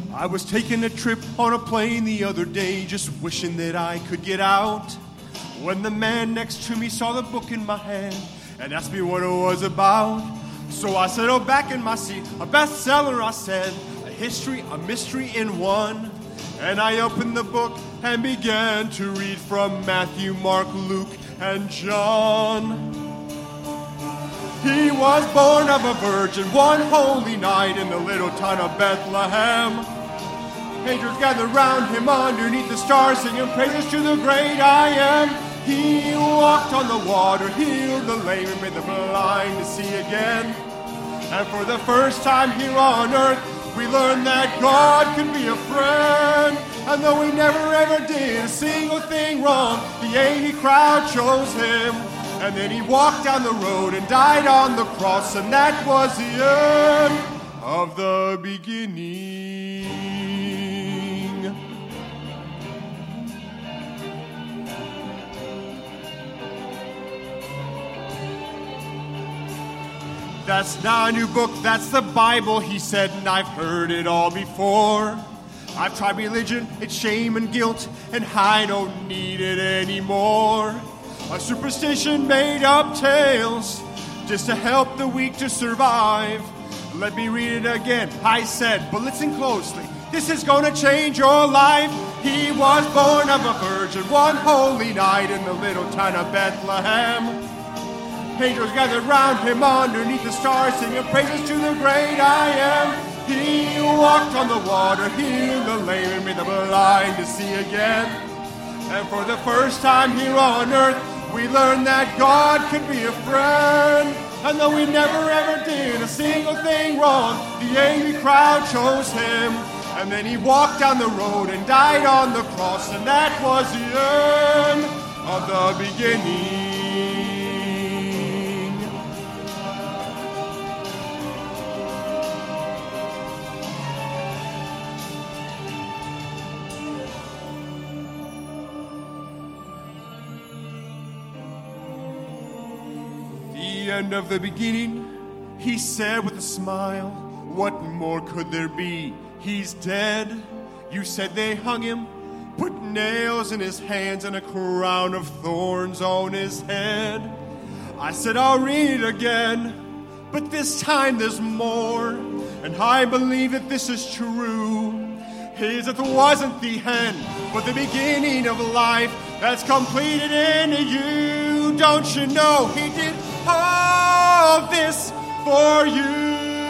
I was taking a trip on a plane the other day, just wishing that I could get out, when the man next to me saw the book in my hand and asked me what it was about. So I settled back in my seat, a bestseller, I said, a history, a mystery in one. And I opened the book and began to read from Matthew, Mark, Luke, and John. He was born of a virgin one holy night in the little town of Bethlehem. Angels gathered round him underneath the stars, singing praises to the great I Am. He walked on the water, healed the lame, and made the blind to see again. And for the first time here on earth, we learned that God can be a friend. And though he never ever did a single thing wrong, the angry crowd chose him. And then he walked down the road and died on the cross, and that was the end of the beginning. That's not a new book, that's the Bible, he said, and I've heard it all before. I've tried religion, it's shame and guilt, and I don't need it anymore. A superstition made up tales, just to help the weak to survive. Let me read it again, I said, but listen closely. This is gonna change your life. He was born of a virgin one holy night in the little town of Bethlehem. Angels gathered round him underneath the stars, singing praises to the great I Am. He walked on the water, healed the lame, and made the blind to see again. And for the first time here on earth, we learned that God can be a friend. And though we never ever did a single thing wrong, the angry crowd chose him. And then he walked down the road and died on the cross, and that was the end of the beginning. The end of the beginning, he said with a smile. What more could there be? He's dead. You said they hung him, put nails in his hands and a crown of thorns on his head. I said I'll read it again, but this time there's more, and I believe that this is true. His death wasn't the end, but the beginning of life that's completed in you. Don't you know he did all this for you?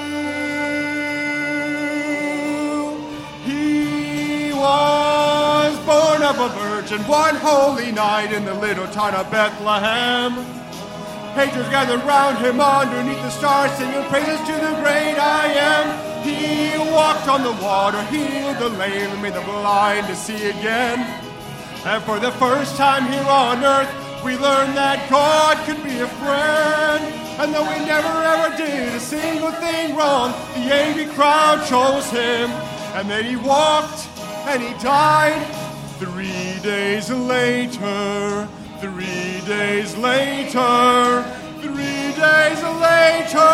He was born of a virgin one holy night in the little town of Bethlehem. Angels gathered round him underneath the stars, singing praises to the great I Am. He walked on the water, healed the lame, and made the blind to see again. And for the first time here on earth, we learned that God could be a friend. And though we never ever did a single thing wrong, the angry crowd chose him. And then he walked and he died 3 days later. 3 days later. 3 days later.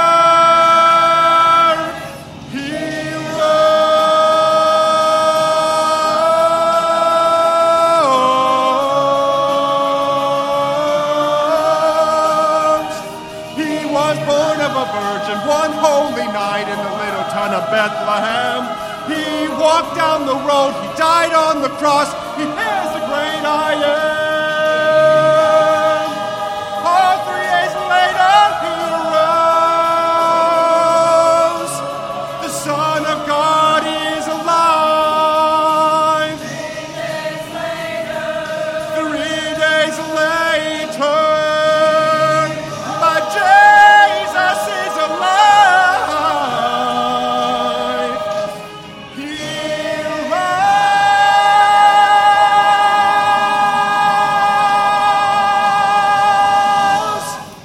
He rose. He was born of a virgin one holy night in the little town of Bethlehem. He walked down the road, he died on the cross, he is the great I Am. Oh, 3 days later he arose. The Son of God is alive. 3 days later. 3 days later. But Jesus is alive. He arose.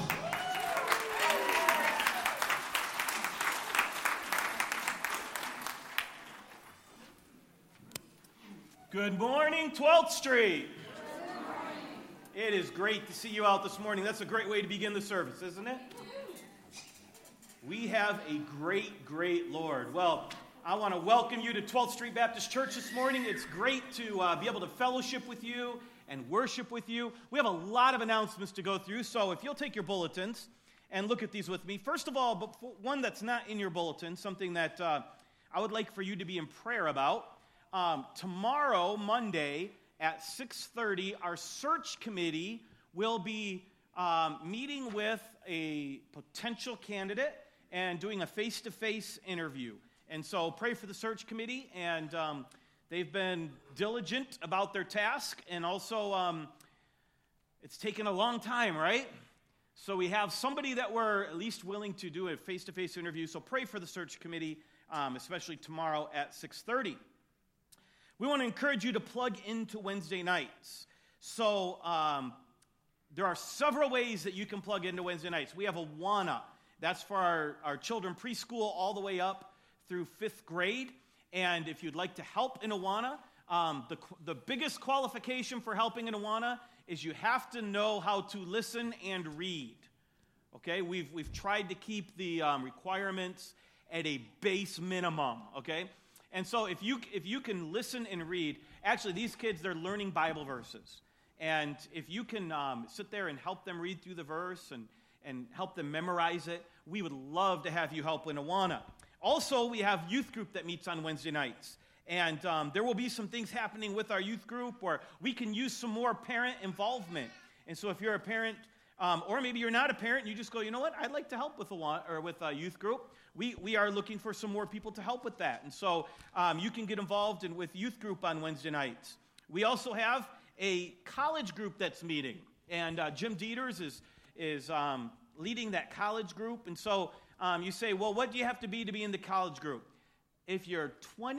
Good morning, 12th Street. It is great to see you out this morning. That's a great way to begin the service, isn't it? We have a great, great Lord. Well, I want to welcome you to 12th Street Baptist Church this morning. It's great to be able to fellowship with you and worship with you. We have a lot of announcements to go through, so if you'll take your bulletins and look at these with me. First of all, but one that's not in your bulletin, something that I would like for you to be in prayer about. Tomorrow, Monday, at 6:30, our search committee will be meeting with a potential candidate and doing a face-to-face interview. And so pray for the search committee, and they've been diligent about their task, and also it's taken a long time, right? So we have somebody that we're at least willing to do a face-to-face interview, so pray for the search committee, especially tomorrow at 6:30. We want to encourage you to plug into Wednesday nights. So there are several ways that you can plug into Wednesday nights. We have Awana. That's for our children preschool all the way up through 5th grade. And if you'd like to help in Awana, the biggest qualification for helping in Awana is you have to know how to listen and read. Okay? We've tried to keep the requirements at a base minimum. Okay? And so if you can listen and read, actually these kids, they're learning Bible verses. And if you can sit there and help them read through the verse and help them memorize it, we would love to have you help in Awana. Also, we have youth group that meets on Wednesday nights. And there will be some things happening with our youth group where we can use some more parent involvement. And so if you're a parent, or maybe you're not a parent, and you just go, you know what, I'd like to help with a youth group. We are looking for some more people to help with that. And so you can get involved with youth group on Wednesday nights. We also have a college group that's meeting. And Jim Dieters is leading that college group. And so you say, well, what do you have to be in the college group? If you're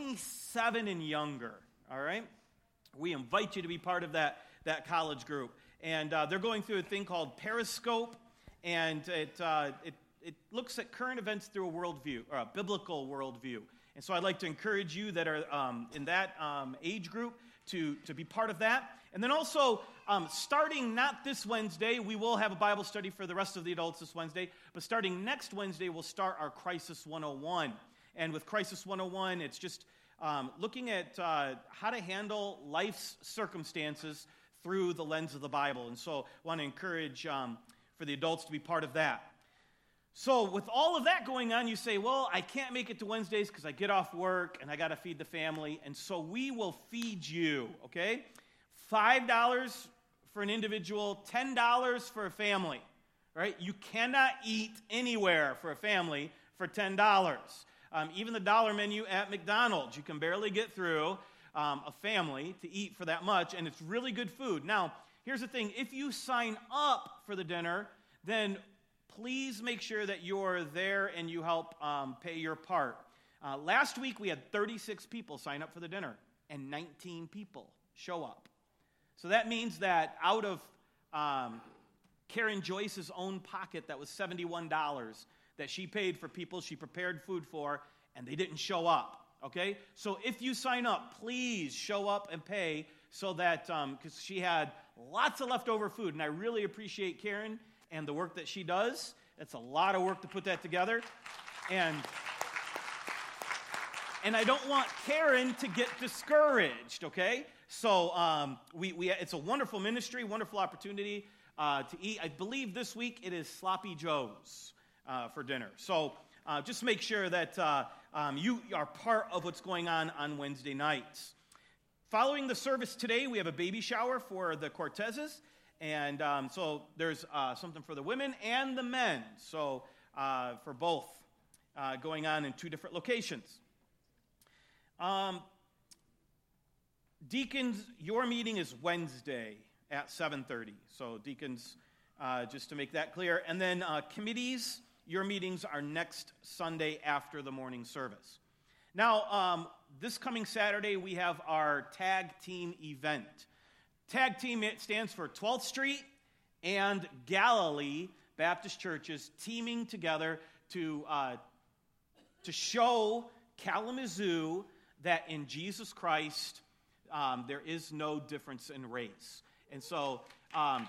27 and younger, all right, we invite you to be part of that college group. And they're going through a thing called Periscope, and it looks at current events through a worldview, or a biblical worldview. And so I'd like to encourage you that are in that age group to be part of that. And then also, starting not this Wednesday, we will have a Bible study for the rest of the adults this Wednesday, but starting next Wednesday, we'll start our Crisis 101. And with Crisis 101, it's just looking at how to handle life's circumstances through the lens of the Bible. And so I want to encourage for the adults to be part of that. So with all of that going on, you say, well, I can't make it to Wednesdays because I get off work and I got to feed the family. And so we will feed you, okay? $5 for an individual, $10 for a family, right? You cannot eat anywhere for a family for $10. Even the dollar menu at McDonald's, you can barely get through a family to eat for that much, and it's really good food. Now, here's the thing. If you sign up for the dinner, then please make sure that you're there and you help pay your part. Last week, we had 36 people sign up for the dinner, and 19 people show up. So that means that out of Karen Joyce's own pocket, that was $71 that she paid for people she prepared food for, and they didn't show up, okay? So if you sign up, please show up and pay so that, because she had lots of leftover food, and I really appreciate Karen and the work that she does. It's a lot of work to put that together. And I don't want Karen to get discouraged, okay? So it's a wonderful ministry, wonderful opportunity to eat. I believe this week it is Sloppy Joe's for dinner. So just make sure that you are part of what's going on Wednesday nights. Following the service today, we have a baby shower for the Cortezes. And so there's something for the women and the men. So for both going on in 2 different locations. Deacons, your meeting is Wednesday at 7:30. So deacons, just to make that clear. And then committees, your meetings are next Sunday after the morning service. Now, this coming Saturday, we have our tag team event. Tag team, it stands for 12th Street and Galilee Baptist churches teaming together to show Kalamazoo that in Jesus Christ there is no difference in race. And so our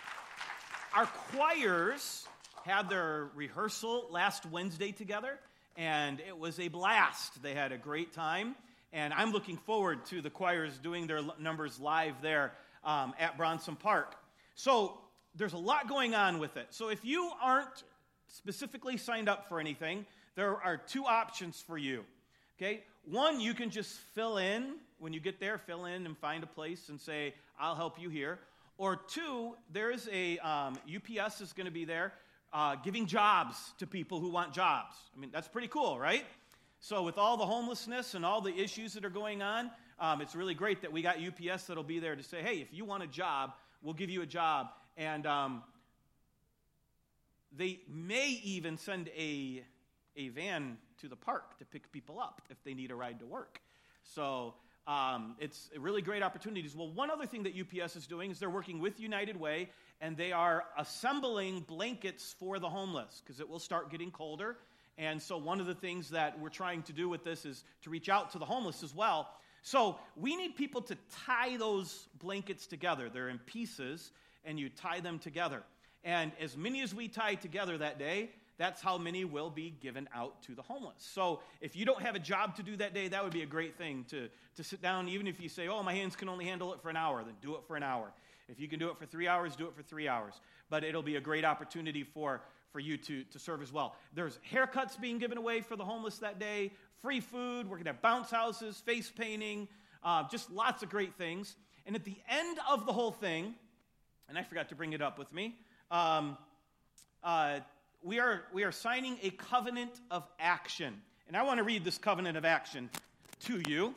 choirs had their rehearsal last Wednesday together, and it was a blast. They had a great time, and I'm looking forward to the choirs doing their numbers live there at Bronson Park. So there's a lot going on with it. So if you aren't specifically signed up for anything, there are two options for you. Okay? One, you can just fill in. When you get there, fill in and find a place and say, I'll help you here. Or two, there's a UPS is going to be there giving jobs to people who want jobs. I mean, that's pretty cool, right? So with all the homelessness and all the issues that are going on, it's really great that we got UPS that'll be there to say, hey, if you want a job, we'll give you a job. And they may even send a van to the park to pick people up if they need a ride to work. So it's really great opportunities. Well, one other thing that UPS is doing is they're working with United Way, and they are assembling blankets for the homeless because it will start getting colder. And so one of the things that we're trying to do with this is to reach out to the homeless as well. So we need people to tie those blankets together. They're in pieces, and you tie them together. And as many as we tie together that day, that's how many will be given out to the homeless. So if you don't have a job to do that day, that would be a great thing to sit down. Even if you say, oh, my hands can only handle it for an hour, then do it for an hour. If you can do it for 3 hours, do it for 3 hours. But it'll be a great opportunity for you to serve as well. There's haircuts being given away for the homeless that day, free food, we're going to have bounce houses, face painting, just lots of great things. And at the end of the whole thing, and I forgot to bring it up with me, we are signing a covenant of action. And I want to read this covenant of action to you.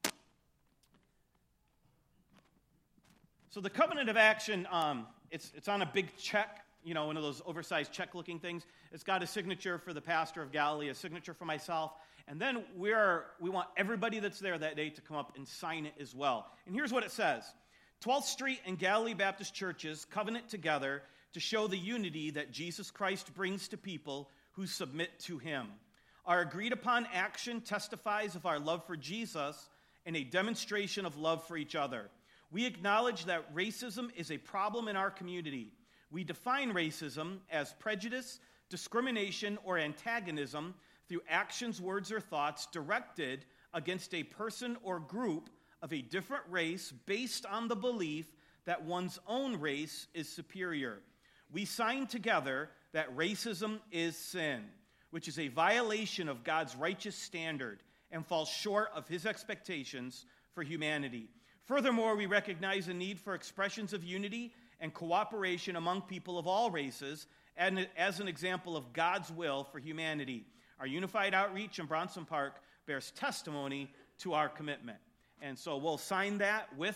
So the covenant of action, it's on a big check, one of those oversized check-looking things. It's got a signature for the pastor of Galilee, a signature for myself, and then we want everybody that's there that day to come up and sign it as well. And here's what it says. 12th Street and Galilee Baptist Churches covenant together to show the unity that Jesus Christ brings to people who submit to him. Our agreed-upon action testifies of our love for Jesus and a demonstration of love for each other. We acknowledge that racism is a problem in our community. We define racism as prejudice, discrimination, or antagonism through actions, words, or thoughts directed against a person or group of a different race based on the belief that one's own race is superior. We sign together that racism is sin, which is a violation of God's righteous standard and falls short of his expectations for humanity. Furthermore, we recognize the need for expressions of unity and cooperation among people of all races and as an example of God's will for humanity. Our unified outreach in Bronson Park bears testimony to our commitment. And so we'll sign that with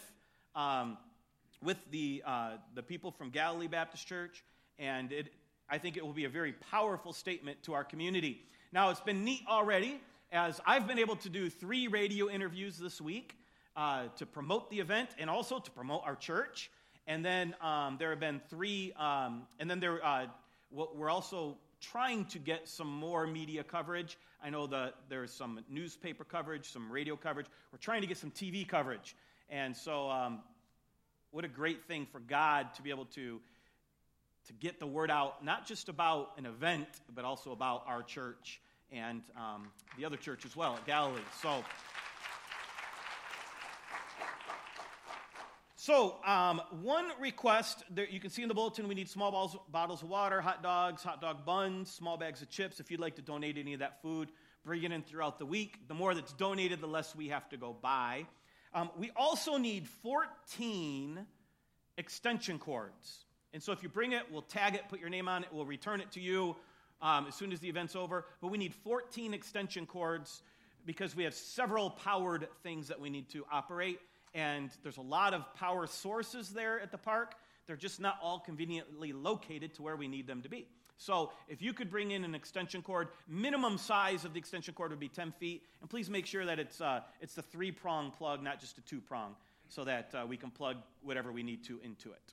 the people from Galilee Baptist Church, and I think it will be a very powerful statement to our community. Now, it's been neat already, as I've been able to do 3 radio interviews this week to promote the event and also to promote our church. And then there have been 3, and then we're also trying to get some more media coverage. I know that there's some newspaper coverage, some radio coverage. We're trying to get some TV coverage. And so what a great thing for God to be able to get the word out, not just about an event, but also about our church and the other church as well at Galilee. So one request, you can see in the bulletin, we need small bottles of water, hot dogs, hot dog buns, small bags of chips. If you'd like to donate any of that food, bring it in throughout the week. The more that's donated, the less we have to go buy. We also need 14 extension cords. And so if you bring it, we'll tag it, put your name on it, we'll return it to you as soon as the event's over. But we need 14 extension cords because we have several powered things that we need to operate. And there's a lot of power sources there at the park. They're just not all conveniently located to where we need them to be. So if you could bring in an extension cord, minimum size of the extension cord would be 10 feet. And please make sure that it's the 3-prong plug, not just a 2-prong, so that we can plug whatever we need to into it.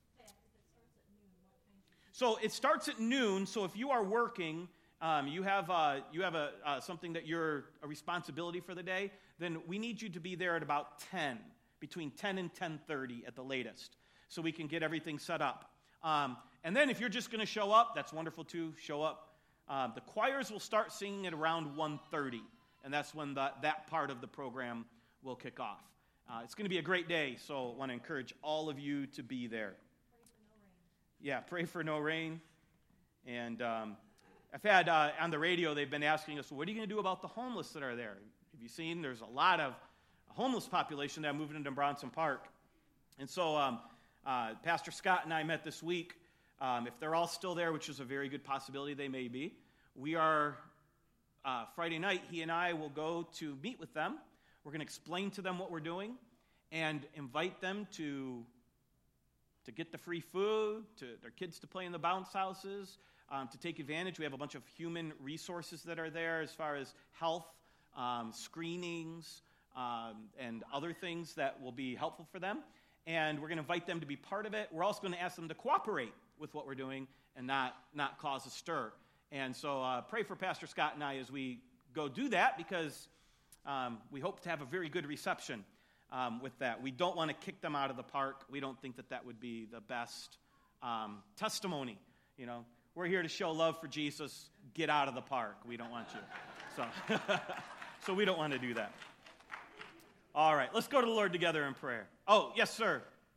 So it starts at noon. So if you are working, you have something that you're a responsibility for the day, then we need you to be there at about 10. Between 10 and 10:30 at the latest, so we can get everything set up. And then if you're just going to show up, that's wonderful too. Show up. The choirs will start singing at around 1:30, and that's when that part of the program will kick off. It's going to be a great day, so I want to encourage all of you to be there. Yeah, pray for no rain. And I've had on the radio, they've been asking us, well, what are you going to do about the homeless that are there? Have you seen? There's a lot of homeless population that are moving into Bronson Park. And so Pastor Scott and I met this week. If they're all still there, which is a very good possibility they may be, we are, Friday night, he and I will go to meet with them. We're going to explain to them what we're doing and invite them to get the free food, to their kids to play in the bounce houses, to take advantage. We have a bunch of human resources that are there as far as health, screenings, and other things that will be helpful for them. And we're going to invite them to be part of it. We're also going to ask them to cooperate with what we're doing and not cause a stir. And so pray for Pastor Scott and I as we go do that, because we hope to have a very good reception with that. We don't want to kick them out of the park. We don't think that would be the best testimony. You know, we're here to show love for Jesus. Get out of the park. We don't want you. So, so we don't want to do that. All right, let's go to the Lord together in prayer. Oh, yes, sir.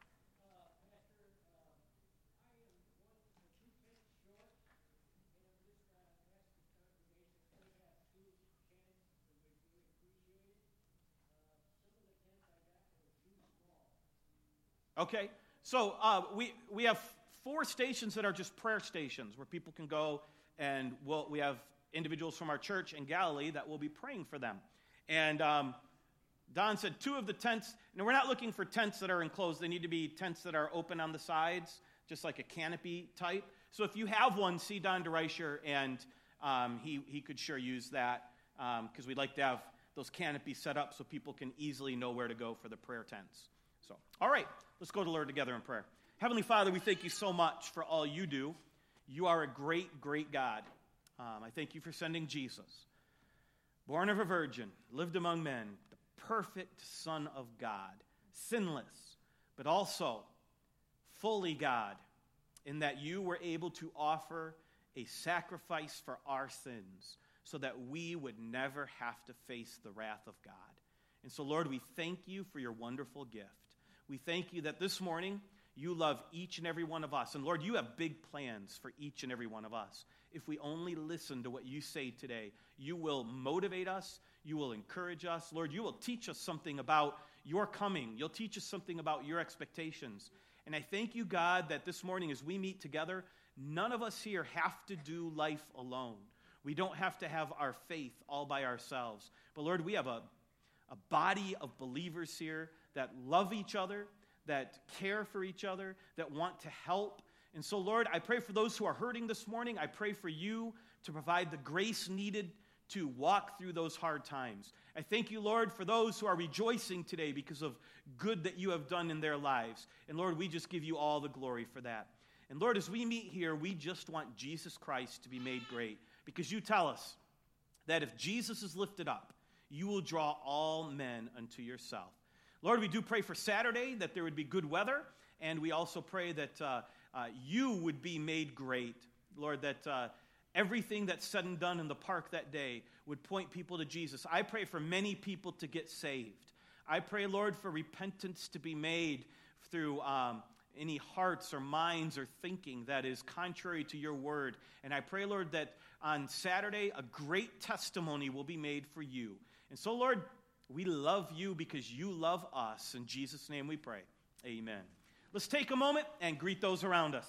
Okay, so we have 4 stations that are just prayer stations where people can go, and we have individuals from our church in Galilee that will be praying for them. And Don said 2 of the tents, and we're not looking for tents that are enclosed. They need to be tents that are open on the sides, just like a canopy type. So if you have one, see Don DeReicher, and he could sure use that, because we'd like to have those canopies set up so people can easily know where to go for the prayer tents. So, all right, let's go to the Lord together in prayer. Heavenly Father, we thank you so much for all you do. You are a great, great God. I thank you for sending Jesus, born of a virgin, lived among men, the perfect Son of God, sinless, but also fully God, in that you were able to offer a sacrifice for our sins so that we would never have to face the wrath of God. And so, Lord, we thank you for your wonderful gift. We thank you that this morning you love each and every one of us. And Lord, you have big plans for each and every one of us. If we only listen to what you say today, you will motivate us. You will encourage us. Lord, you will teach us something about your coming. You'll teach us something about your expectations. And I thank you, God, that this morning as we meet together, none of us here have to do life alone. We don't have to have our faith all by ourselves. But Lord, we have a body of believers here that love each other, that care for each other, that want to help. And so, Lord, I pray for those who are hurting this morning. I pray for you to provide the grace needed to walk through those hard times. I thank you, Lord, for those who are rejoicing today because of good that you have done in their lives. And Lord, we just give you all the glory for that. And Lord, as we meet here, we just want Jesus Christ to be made great, because you tell us that if Jesus is lifted up, you will draw all men unto yourself. Lord, we do pray for Saturday, that there would be good weather, and we also pray that you would be made great. Lord, that everything that's said and done in the park that day would point people to Jesus. I pray for many people to get saved. I pray, Lord, for repentance to be made through any hearts or minds or thinking that is contrary to your word. And I pray, Lord, that on Saturday a great testimony will be made for you. And so, Lord, we love you because you love us. In Jesus' name we pray. Amen. Let's take a moment and greet those around us.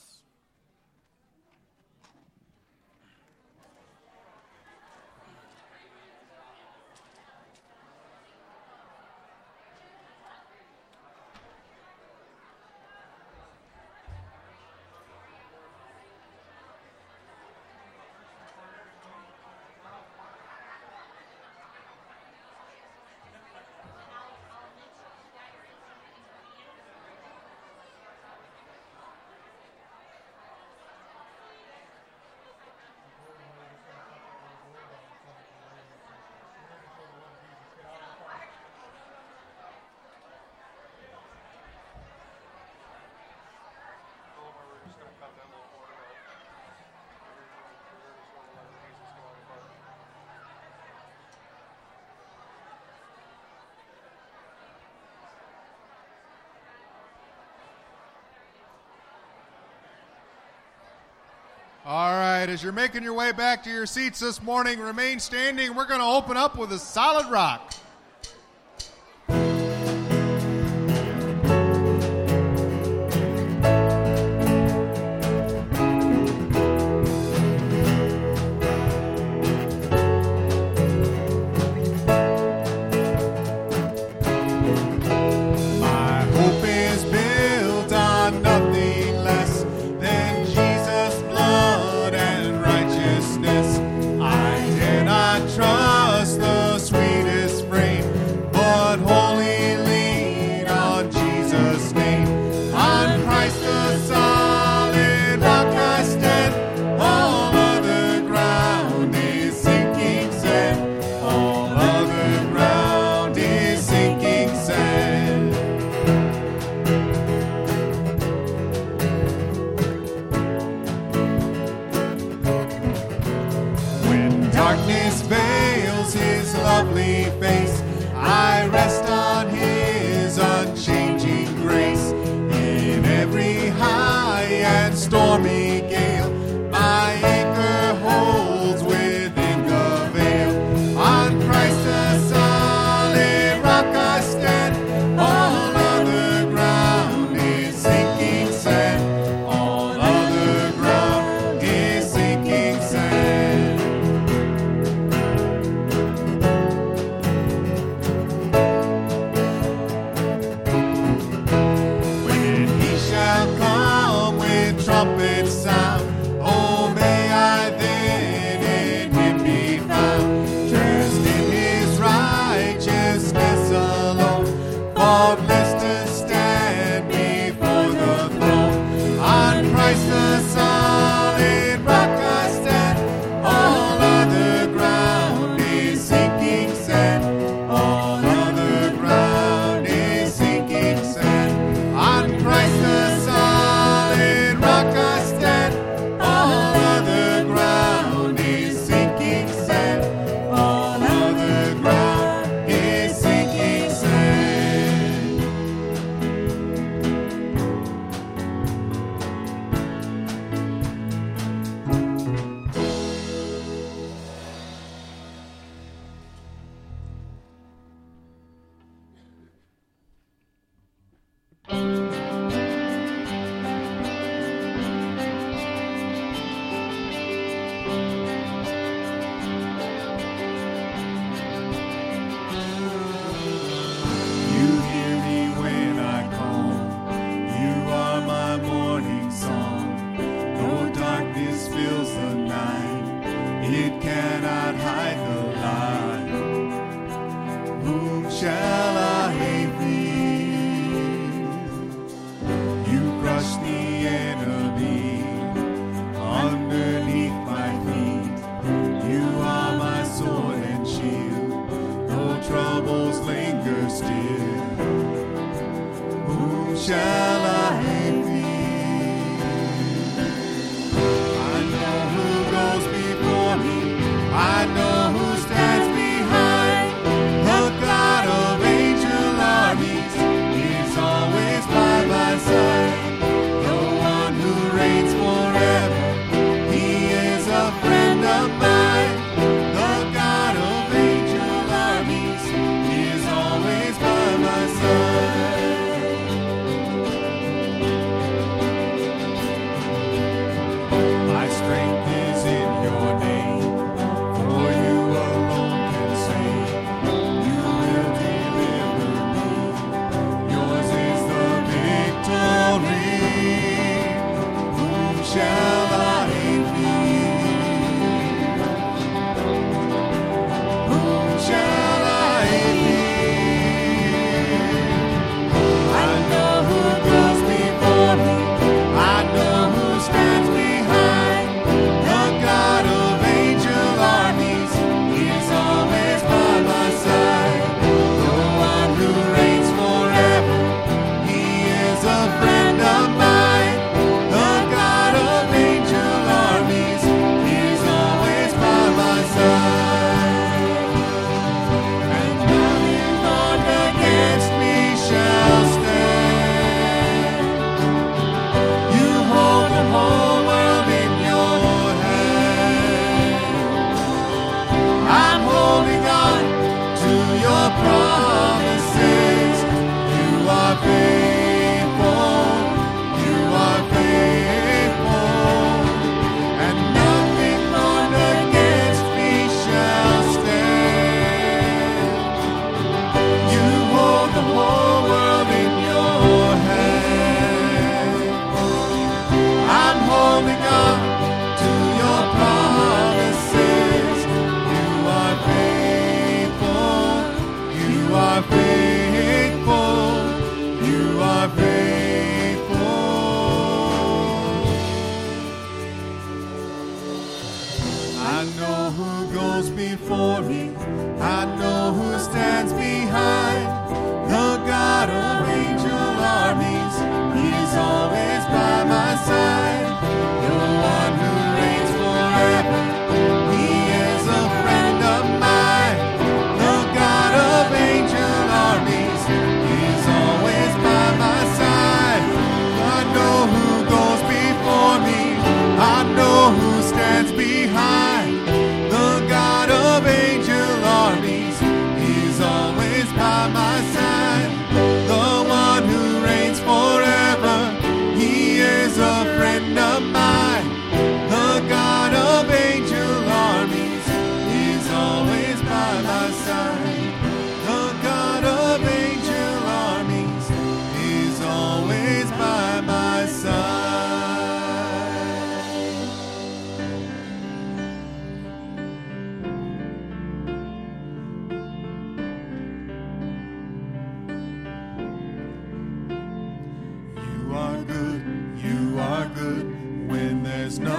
All right, as you're making your way back to your seats this morning, remain standing. We're going to open up with a solid rock.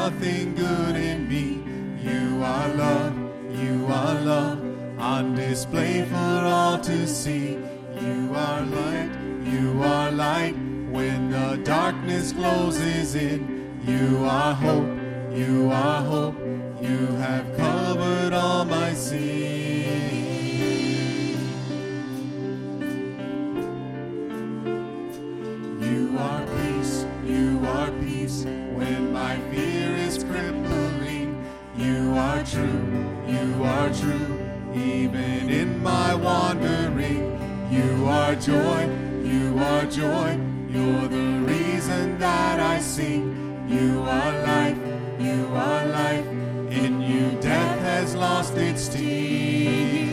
nothing good in me. You are love on display for all to see. You are light when the darkness closes in. You are hope, you have covered all my sin. You are peace when my fear is crippling. You are true, even in my wandering. You are joy, you're the reason that I sing. You are life, in you death has lost its sting.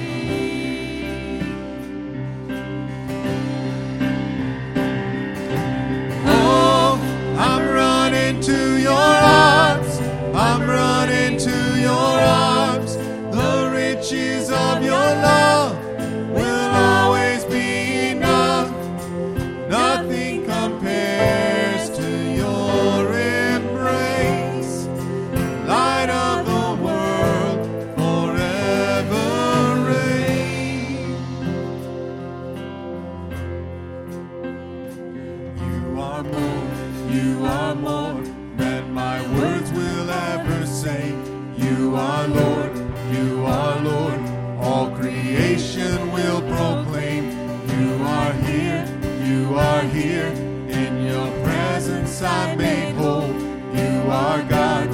Oh, I'm running to your arms, I'm running to your arms. The riches of your love will always be enough. Nothing compares to your embrace. Light of the world, forever reign. You are more than my words will ever say. You are Lord, all creation will proclaim. You are here, in your presence I'm made whole. You are God,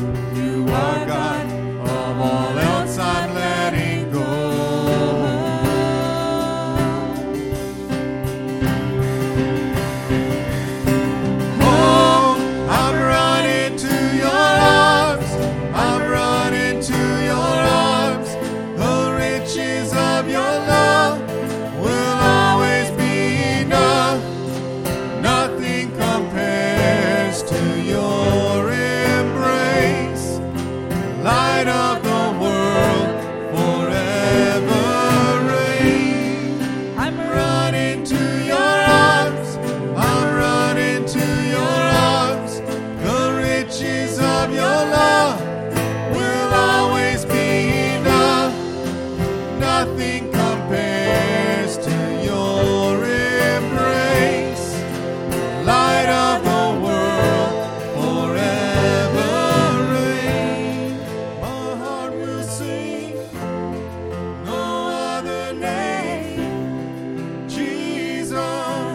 of all else I'm letting go. Oh, I'm running to your arms, I'm running to your arms. The riches of your love will always be enough. Nothing compares to your embrace. Light of the world, forever reign. I'm running to your arms, I'm running to your arms. The riches of your love will always be enough. Nothing compares to your embrace. Light of the world, forever reign. My heart will sing, no other name. Jesus,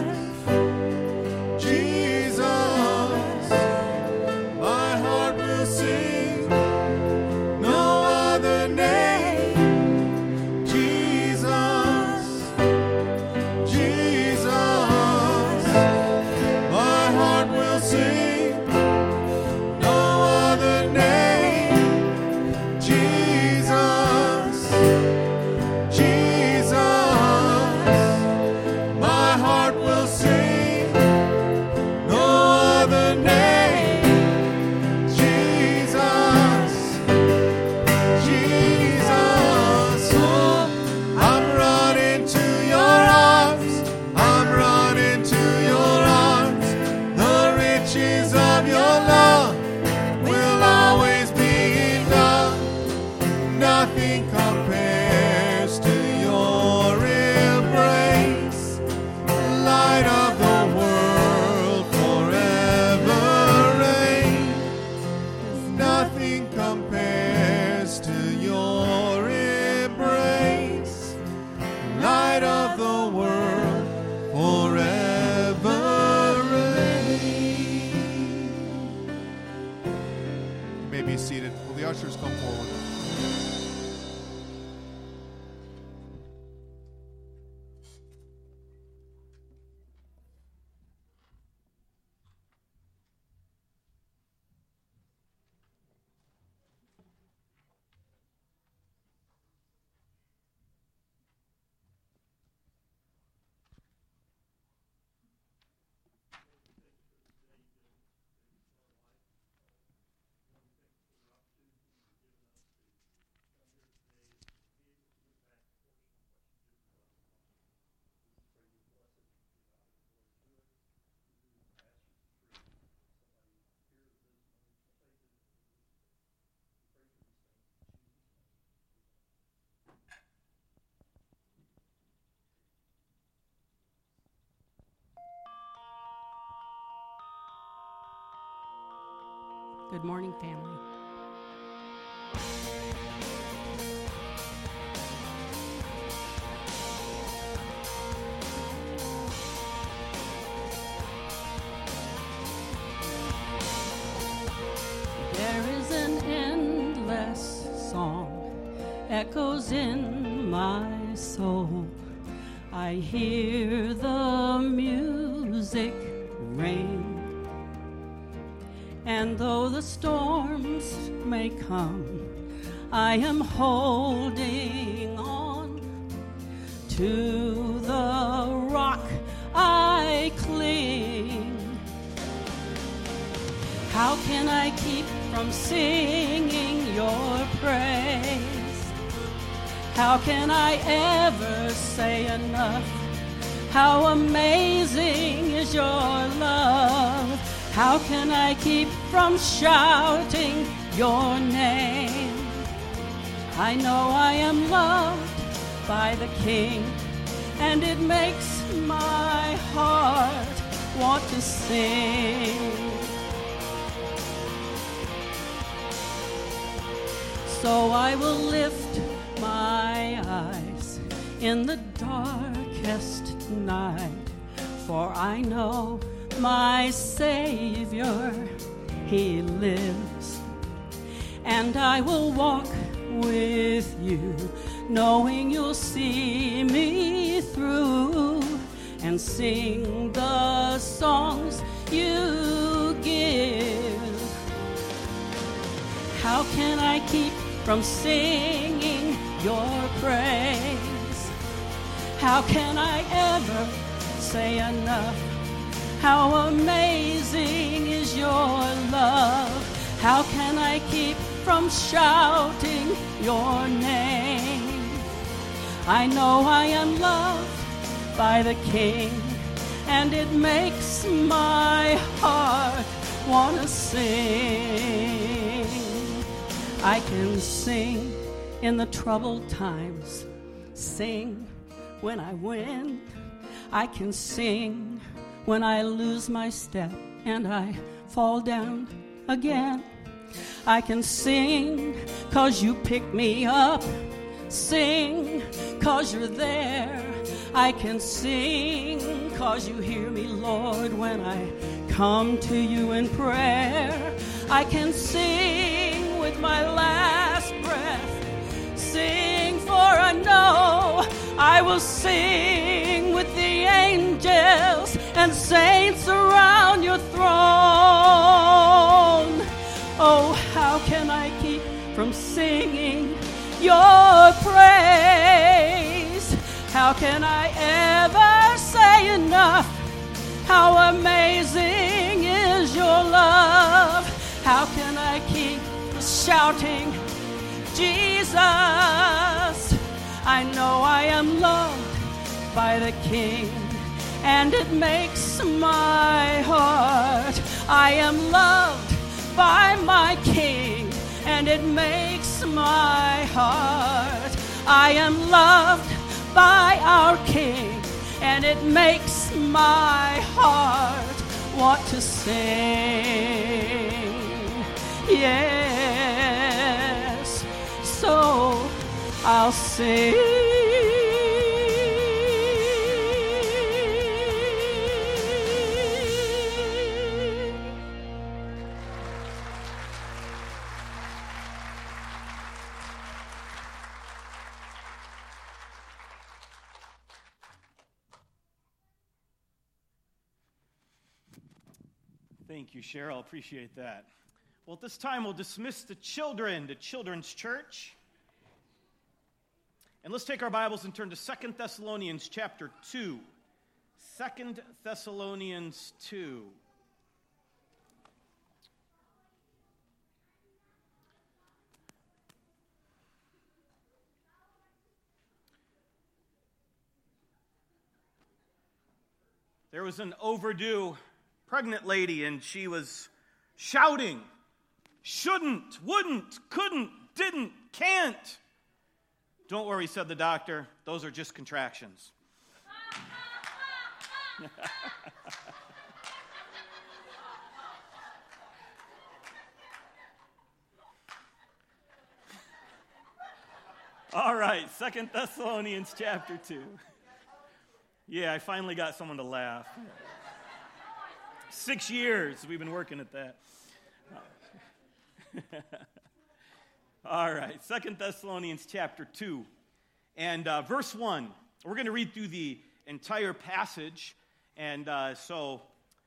Jesus. My heart will sing, no other name. Jesus, Jesus. My heart will sing, no other name. Jesus, Jesus. My heart will sing, no other name. Jesus, Jesus. Oh, I'm running to your arms, I'm running to your arms. The riches of your love will always be enough. Nothing compares to your embrace. Light of the world, forever reign. Nothing compares to your embrace. Light of the world, forever reign. You may be seated. Will the ushers come forward? Good morning, family. There is an endless song echoes in my soul. I hear the music ring. And though the storms may come, I am holding on to the rock I cling. How can I keep from singing your praise? How can I ever say enough? How amazing is your love? How can I keep from shouting your name? I know I am loved by the King, and it makes my heart want to sing. So I will lift my eyes in the darkest night, for I know my Savior, He lives. And I will walk with you, knowing you'll see me through, and sing the songs you give. How can I keep from singing your praise? How can I ever say enough? How amazing is your love? How can I keep from shouting your name? I know I am loved by the King, and it makes my heart want to sing. I can sing in the troubled times, sing when I win. I can sing when I lose my step and I fall down again. I can sing 'cause you pick me up, sing 'cause you're there. I can sing 'cause you hear me, Lord, when I come to you in prayer. I can sing with my last breath, sing for I know I will sing with the angels and saints around your throne. Oh, how can I keep from singing your praise? How can I ever say enough? How amazing is your love? How can I keep shouting, Jesus? I know I am loved by the King, and it makes my heart. I am loved by my King, and it makes my heart. I am loved by our King, and it makes my heart want to sing. Yes, so I'll sing. Thank you, Cheryl. Appreciate that. Well, at this time, we'll dismiss the children to Children's Church. And let's take our Bibles and turn to 2 Thessalonians chapter 2. 2 Thessalonians 2. There was an overdue pregnant lady, and she was shouting, shouldn't, wouldn't, couldn't, didn't, can't. Don't worry, said the doctor, those are just contractions. All right, 2 Thessalonians chapter 2. Yeah, I finally got someone to laugh. 6 years we've been working at that. All right, 2 Thessalonians chapter 2 and verse 1. We're going to read through the entire passage, and so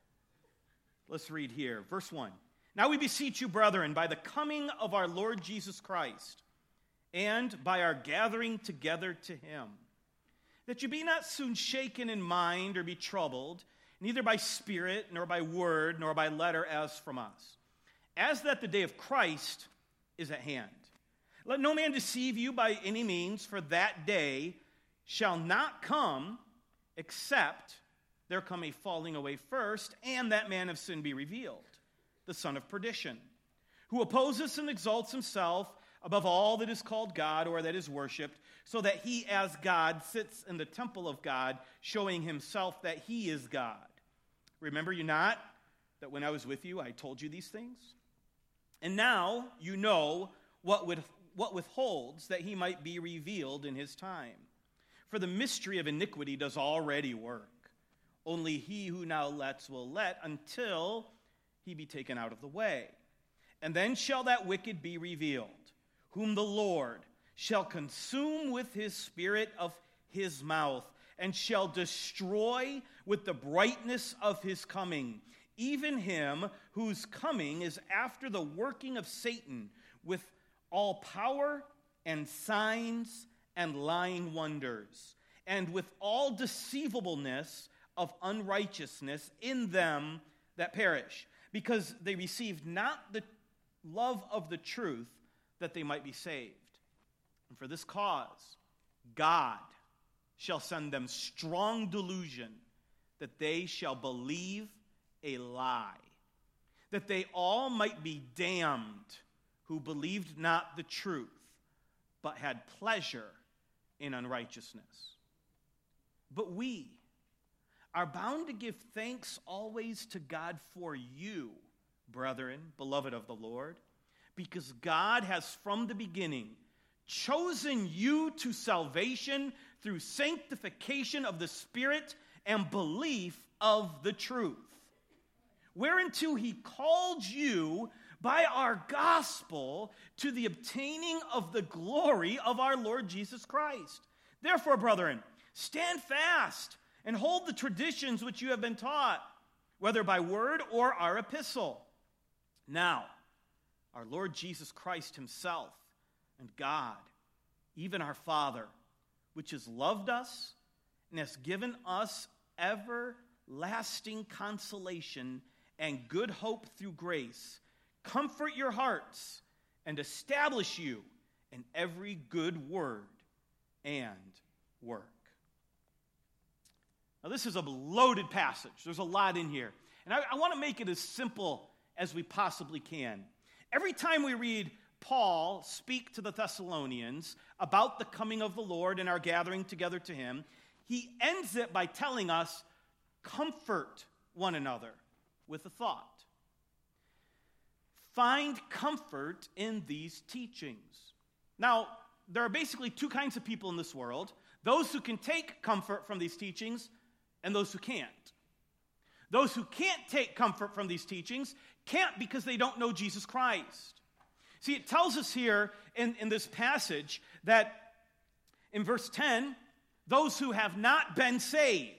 let's read here. Verse 1. Now we beseech you, brethren, by the coming of our Lord Jesus Christ, and by our gathering together to him, that you be not soon shaken in mind or be troubled, neither by spirit, nor by word, nor by letter as from us, as that the day of Christ is at hand. Let no man deceive you by any means, for that day shall not come except there come a falling away first, and that man of sin be revealed, the son of perdition, who opposes and exalts himself above all that is called God or that is worshipped, so that he as God sits in the temple of God, showing himself that he is God. Remember you not that when I was with you I told you these things? And now you know what withholds that he might be revealed in his time. For the mystery of iniquity does already work. Only he who now lets will let until he be taken out of the way. And then shall that wicked be revealed, whom the Lord shall consume with his spirit of his mouth, and shall destroy with the brightness of his coming, even him whose coming is after the working of Satan, with all power and signs and lying wonders, and with all deceivableness of unrighteousness in them that perish, because they received not the love of the truth, that they might be saved. And for this cause, God shall send them strong delusion, that they shall believe a lie, that they all might be damned who believed not the truth, but had pleasure in unrighteousness. But we are bound to give thanks always to God for you, brethren, beloved of the Lord, because God has from the beginning chosen you to salvation through sanctification of the Spirit and belief of the truth, whereunto he called you by our gospel to the obtaining of the glory of our Lord Jesus Christ. Therefore, brethren, stand fast and hold the traditions which you have been taught, whether by word or our epistle. Now, our Lord Jesus Christ himself and God, even our Father, which has loved us and has given us everlasting consolation and good hope through grace, comfort your hearts and establish you in every good word and work. Now, this is a loaded passage. There's a lot in here. And I want to make it as simple as we possibly can. Every time we read Paul speak to the Thessalonians about the coming of the Lord and our gathering together to him, he ends it by telling us, comfort one another with a thought. Find comfort in these teachings. Now, there are basically two kinds of people in this world: those who can take comfort from these teachings and those who can't. Those who can't take comfort from these teachings can't because they don't know Jesus Christ. See, it tells us here in this passage that in verse 10, those who have not been saved,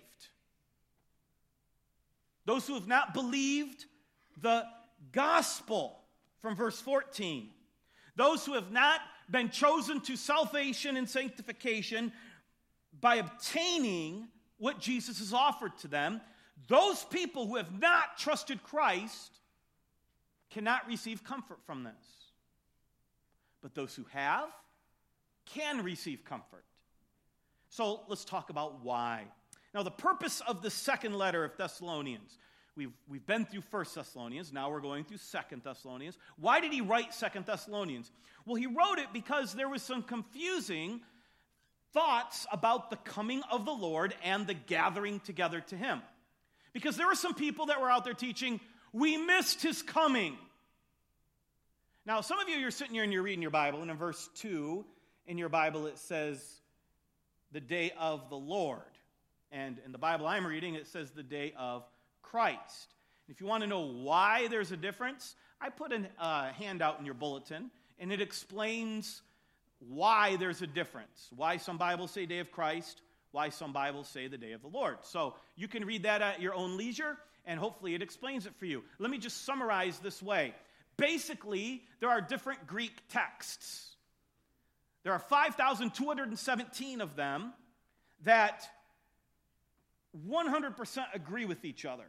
those who have not believed the gospel, from verse 14, those who have not been chosen to salvation and sanctification by obtaining what Jesus has offered to them, those people who have not trusted Christ cannot receive comfort from this. But those who have can receive comfort. So let's talk about why. Now, the purpose of the second letter of Thessalonians, we've been through 1 Thessalonians, now we're going through 2 Thessalonians. Why did he write 2 Thessalonians? Well, he wrote it because there was some confusing thoughts about the coming of the Lord and the gathering together to him. Because there were some people that were out there teaching, we missed his coming. Now, some of you, you're sitting here and you're reading your Bible, and in verse 2, in your Bible it says the day of the Lord. And in the Bible I'm reading, it says the day of Christ. If you want to know why there's a difference, I put a handout in your bulletin, and it explains why there's a difference. Why some Bibles say day of Christ, why some Bibles say the day of the Lord. So you can read that at your own leisure, and hopefully it explains it for you. Let me just summarize this way. Basically, there are different Greek texts. There are 5,217 of them that 100% agree with each other.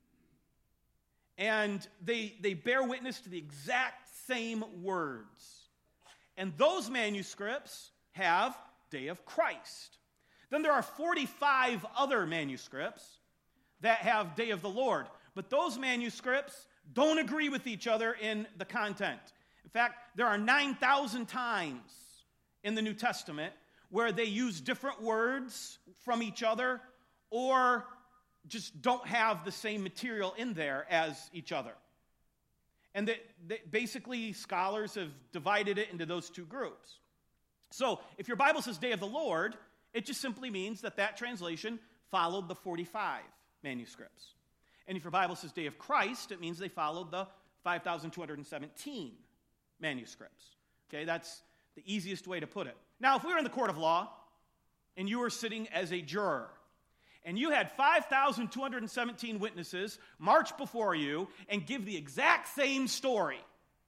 And they bear witness to the exact same words. And those manuscripts have day of Christ. Then there are 45 other manuscripts that have day of the Lord. But those manuscripts don't agree with each other in the content. In fact, there are 9,000 times in the New Testament where they use different words from each other or just don't have the same material in there as each other. And basically, scholars have divided it into those two groups. So, if your Bible says Day of the Lord, it just simply means that translation followed the 45 manuscripts. And if your Bible says Day of Christ, it means they followed the 5,217 manuscripts. Okay, that's the easiest way to put it. Now, if we were in the court of law, and you were sitting as a juror, and you had 5,217 witnesses march before you and give the exact same story,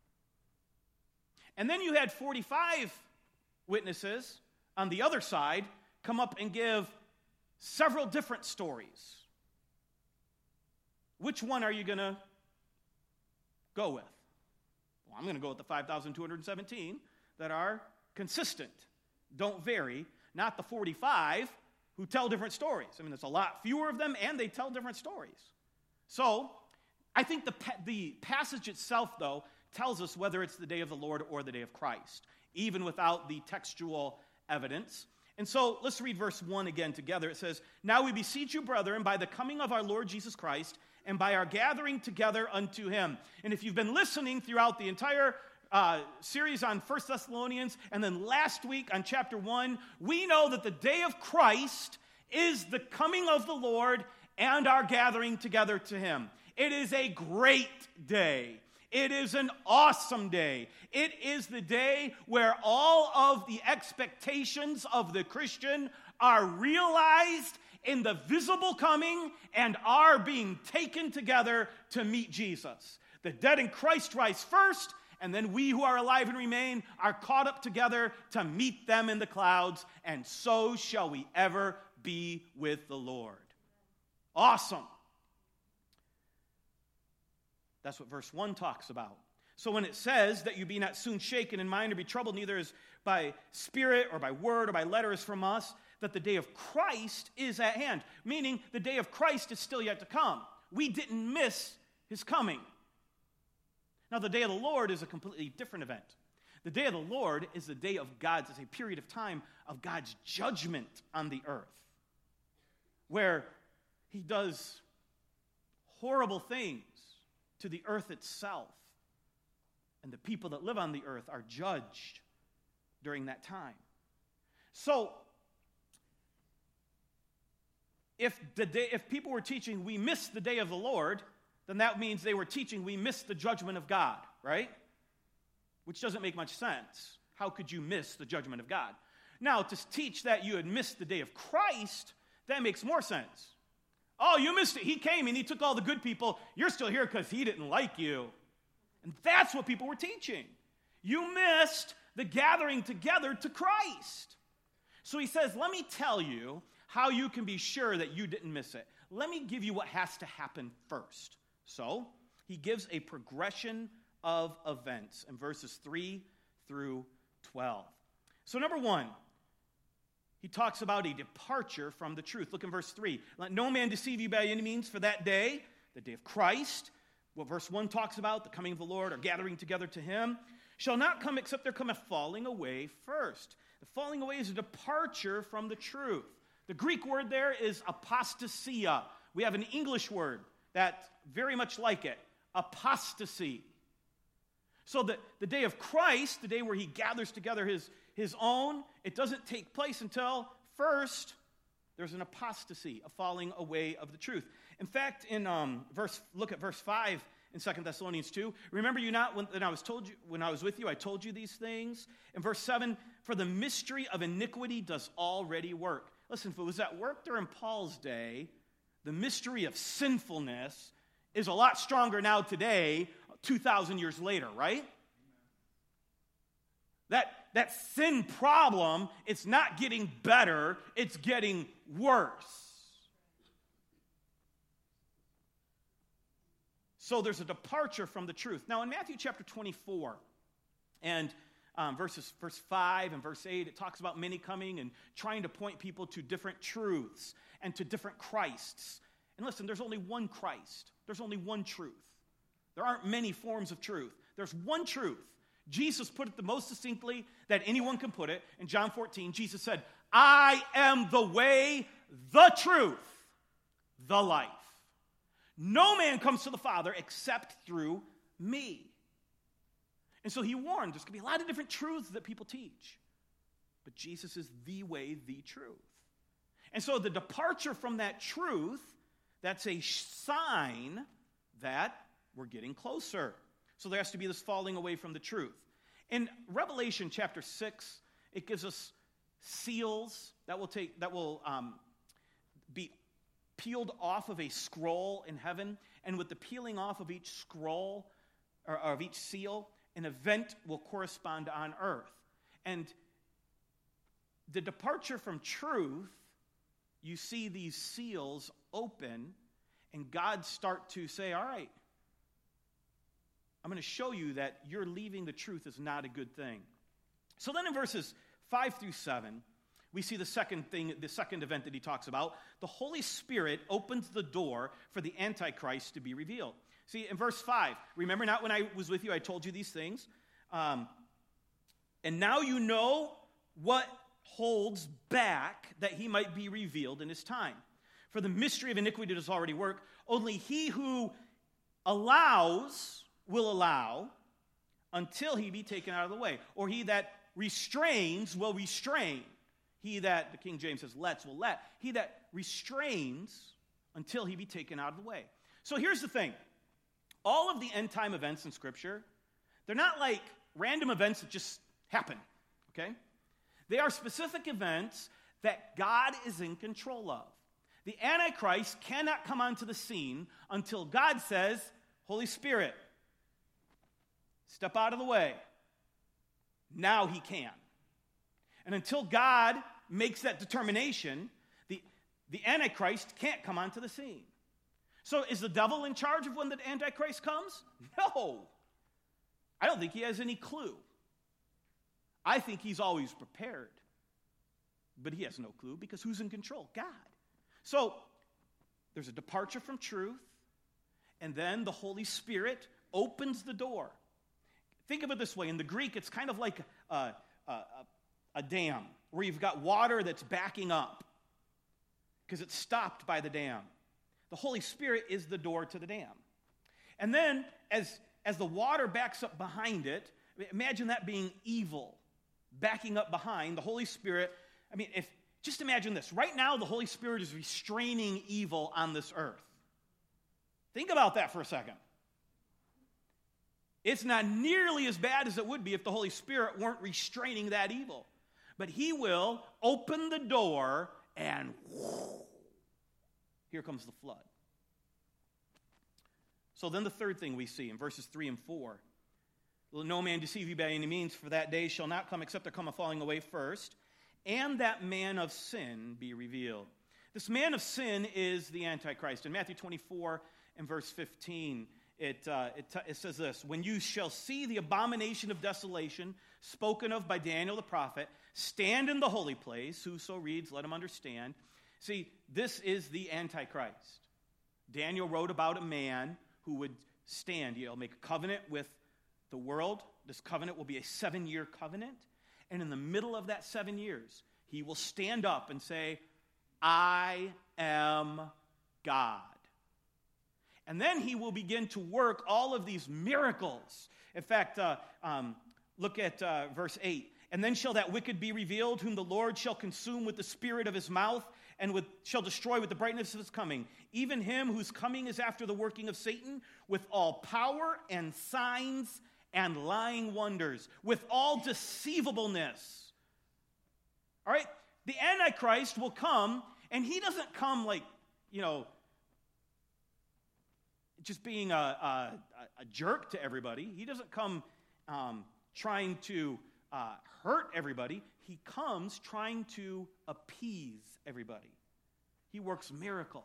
and then you had 45 witnesses on the other side come up and give several different stories, which one are you going to go with? Well, I'm going to go with the 5,217 that are consistent, don't vary, not the 45 who tell different stories. I mean, there's a lot fewer of them, and they tell different stories. So, I think the passage itself, though, tells us whether it's the day of the Lord or the day of Christ, even without the textual evidence. And so, let's read verse 1 again together. It says, "Now we beseech you, brethren, by the coming of our Lord Jesus Christ, and by our gathering together unto him." And if you've been listening throughout the entire series on 1 Thessalonians, and then last week on chapter 1, we know that the day of Christ is the coming of the Lord and our gathering together to him. It is a great day. It is an awesome day. It is the day where all of the expectations of the Christian are realized in the visible coming and are being taken together to meet Jesus. The dead in Christ rise first, and then we who are alive and remain are caught up together to meet them in the clouds, and so shall we ever be with the Lord. Awesome. That's what verse 1 talks about. So when it says that you be not soon shaken in mind or be troubled, neither as by spirit or by word or by letters from us, that the day of Christ is at hand. Meaning the day of Christ is still yet to come. We didn't miss his coming. Now, the day of the Lord is a completely different event. The day of the Lord is the day of God's, it's a period of time of God's judgment on the earth, where he does horrible things to the earth itself, and the people that live on the earth are judged during that time. So, if people were teaching we missed the day of the Lord, then that means they were teaching we missed the judgment of God, right? Which doesn't make much sense. How could you miss the judgment of God? Now, to teach that you had missed the day of Christ, that makes more sense. Oh, you missed it. He came and he took all the good people. You're still here because he didn't like you. And that's what people were teaching. You missed the gathering together to Christ. So he says, let me tell you how you can be sure that you didn't miss it. Let me give you what has to happen first. So, he gives a progression of events in verses 3 through 12. So, number 1, he talks about a departure from the truth. Look in verse 3. Let no man deceive you by any means, for that day, the day of Christ, what verse 1 talks about, the coming of the Lord, or gathering together to him, shall not come except there come a falling away first. The falling away is a departure from the truth. The Greek word there is apostasia. We have an English word that's very much like it, apostasy. So the day of Christ, the day where he gathers together his his own, it doesn't take place until first there's an apostasy, a falling away of the truth. In fact, look at verse 5 in 2 Thessalonians 2. Remember you not when I was with you, I told you these things. In verse 7, for the mystery of iniquity does already work. Listen, if it was at work during Paul's day, the mystery of sinfulness is a lot stronger now today, 2,000 years later, right? That sin problem, it's not getting better, it's getting worse. So there's a departure from the truth. Now in Matthew chapter 24, and verse 5 and verse 8, it talks about many coming and trying to point people to different truths and to different Christs. And listen, there's only one Christ. There's only one truth. There aren't many forms of truth. There's one truth. Jesus put it the most succinctly that anyone can put it. In John 14, Jesus said, I am the way, the truth, the life. No man comes to the Father except through me. And so he warned there's going to be a lot of different truths that people teach. But Jesus is the way, the truth. And so the departure from that truth, that's a sign that we're getting closer. So there has to be this falling away from the truth. In Revelation chapter 6, it gives us seals that will be peeled off of a scroll in heaven. And with the peeling off of each scroll, or of each seal, an event will correspond on earth. And the departure from truth, you see these seals open, and God start to say, all right, I'm going to show you that you're leaving the truth is not a good thing. So then in verses 5 through 7, we see the second event that he talks about. The Holy Spirit opens the door for the Antichrist to be revealed. See, in verse 5, remember not when I was with you, I told you these things. And now you know what holds back that he might be revealed in his time. For the mystery of iniquity does already work. Only he who allows will allow until he be taken out of the way. Or he that restrains will restrain. He that, the King James says, lets will let. He that restrains until he be taken out of the way. So here's the thing. All of the end time events in Scripture, they're not like random events that just happen, okay? They are specific events that God is in control of. The Antichrist cannot come onto the scene until God says, Holy Spirit, step out of the way. Now he can. And until God makes that determination, the Antichrist can't come onto the scene. So is the devil in charge of when the Antichrist comes? No. I don't think he has any clue. I think he's always prepared. But he has no clue because who's in control? God. So there's a departure from truth, and then the Holy Spirit opens the door. Think of it this way. In the Greek, it's kind of like a dam where you've got water that's backing up because it's stopped by the dam. The Holy Spirit is the door to the dam. And then as the water backs up behind it, imagine that being evil backing up behind the Holy Spirit. Just imagine this. Right now, the Holy Spirit is restraining evil on this earth. Think about that for a second. It's not nearly as bad as it would be if the Holy Spirit weren't restraining that evil. But he will open the door and here comes the flood. So then the third thing we see in verses 3 and 4. Let no man deceive you by any means, for that day shall not come except there come a falling away first, and that man of sin be revealed. This man of sin is the Antichrist. In Matthew 24 and verse 15, it says this, when you shall see the abomination of desolation spoken of by Daniel the prophet, stand in the holy place, whoso reads, let him understand. See, this is the Antichrist. Daniel wrote about a man who would stand. He'll make a covenant with the world. This covenant will be a 7-year covenant. And in the middle of that 7 years, he will stand up and say, I am God. And then he will begin to work all of these miracles. In fact, look at verse 8. And then shall that wicked be revealed, whom the Lord shall consume with the spirit of his mouth, and shall destroy with the brightness of his coming. Even him whose coming is after the working of Satan, with all power and signs and lying wonders, with all deceivableness. All right? The Antichrist will come, and he doesn't come like, just being a jerk to everybody. He doesn't come trying to hurt everybody. He comes trying to appease everybody. He works miracles.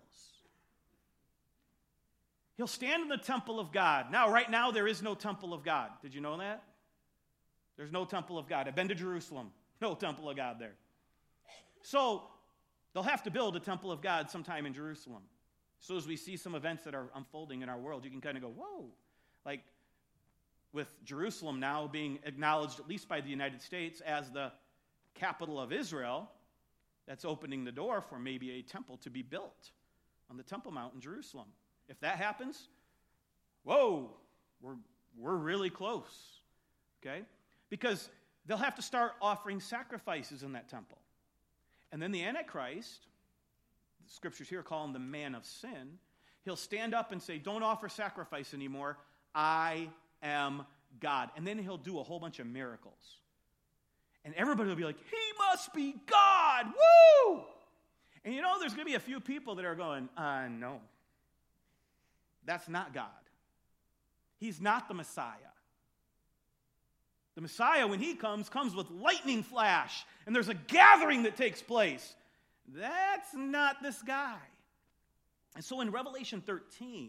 He'll stand in the temple of God. Now, right now, there is no temple of God. Did you know that? There's no temple of God. I've been to Jerusalem. No temple of God there. So, they'll have to build a temple of God sometime in Jerusalem. So as we see some events that are unfolding in our world, you can kind of go, whoa. Like, with Jerusalem now being acknowledged, at least by the United States, as the capital of Israel, that's opening the door for maybe a temple to be built on the Temple Mount in Jerusalem. If that happens, whoa, we're really close, okay? Because they'll have to start offering sacrifices in that temple. And then the Antichrist, the scriptures here call him the man of sin, he'll stand up and say, don't offer sacrifice anymore, I am God. And then he'll do a whole bunch of miracles. And everybody will be like, he must be God, woo! And there's going to be a few people that are going, no, that's not God. He's not the Messiah. The Messiah, when he comes with lightning flash, and there's a gathering that takes place. That's not this guy. And so in Revelation 13,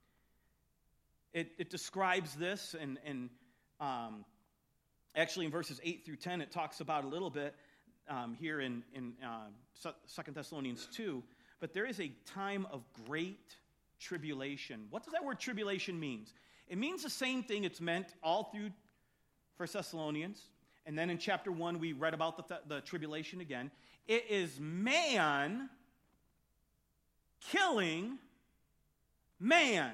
it describes this, and actually in verses 8 through 10, it talks about a little bit here in 2 Thessalonians 2. But there is a time of great tribulation. What does that word tribulation mean? It means the same thing it's meant all through 1 Thessalonians. And then in chapter 1, we read about the tribulation again. It is man killing man.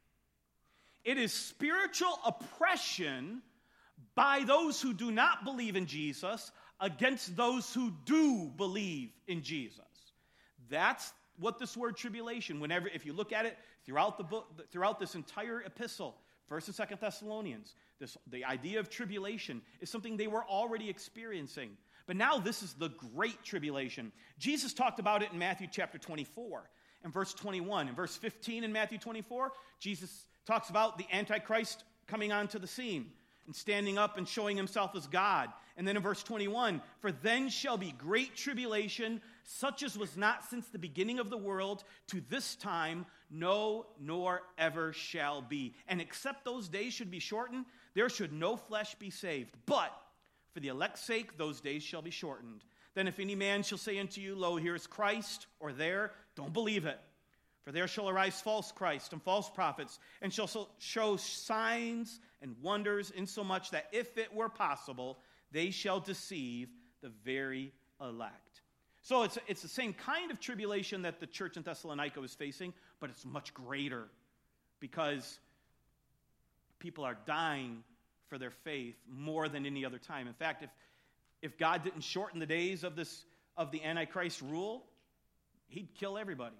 It is spiritual oppression by those who do not believe in Jesus against those who do believe in Jesus. That's what this word tribulation, if you look at it throughout the book, throughout this entire epistle, 1 and 2 Thessalonians, the idea of tribulation is something they were already experiencing. But now this is the great tribulation. Jesus talked about it in Matthew chapter 24 and verse 21. In verse 15 in Matthew 24, Jesus talks about the Antichrist coming onto the scene and standing up and showing himself as God. And then in verse 21, for then shall be great tribulation, such as was not since the beginning of the world to this time, no, nor ever shall be. And except those days should be shortened, there should no flesh be saved. But for the elect's sake, those days shall be shortened. Then if any man shall say unto you, lo, here is Christ, or there, don't believe it. For there shall arise false Christ and false prophets, and shall show signs and wonders, insomuch that if it were possible, they shall deceive the very elect. So it's the same kind of tribulation that the church in Thessalonica was facing, but it's much greater because people are dying for their faith more than any other time. In fact, if God didn't shorten the days of the Antichrist rule, he'd kill everybody.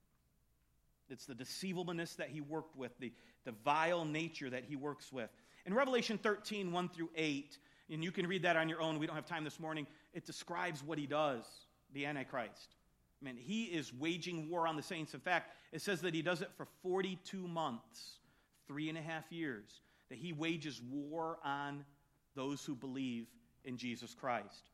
It's the deceivableness that he worked with, the vile nature that he works with. In Revelation 13, 1 through 8, and you can read that on your own. We don't have time this morning. It describes what he does, the Antichrist. I mean, he is waging war on the saints. In fact, it says that he does it for 42 months, 3.5 years, that he wages war on those who believe in Jesus Christ.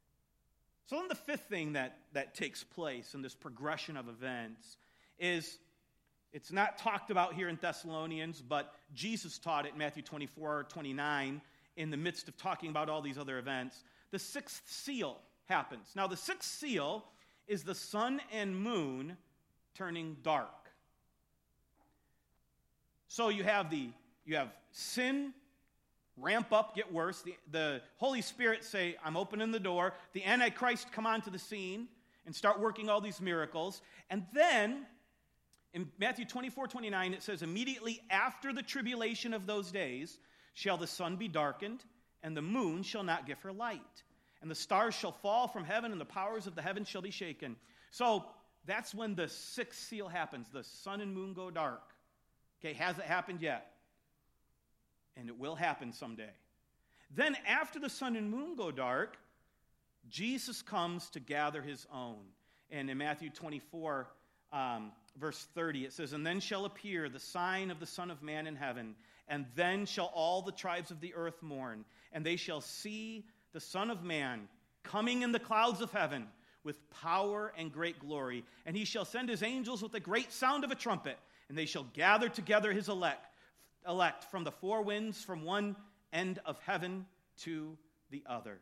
So then the fifth thing that takes place in this progression of events is, it's not talked about here in Thessalonians, but Jesus taught it in Matthew 24:29 in the midst of talking about all these other events. The sixth seal happens. Now, the sixth seal is the sun and moon turning dark. So you have sin ramp up, get worse. The Holy Spirit say, I'm opening the door. The Antichrist come onto the scene and start working all these miracles. And then in Matthew 24:29, it says, immediately after the tribulation of those days shall the sun be darkened, and the moon shall not give her light. And the stars shall fall from heaven, and the powers of the heavens shall be shaken. So that's when the sixth seal happens. The sun and moon go dark. Okay, hasn't happened yet. And it will happen someday. Then after the sun and moon go dark, Jesus comes to gather his own. And in Matthew 24, verse 30, it says, "And then shall appear the sign of the Son of Man in heaven, and then shall all the tribes of the earth mourn, and they shall see the Son of Man coming in the clouds of heaven with power and great glory. And he shall send his angels with a great sound of a trumpet, and they shall gather together his elect from the four winds, from one end of heaven to the other."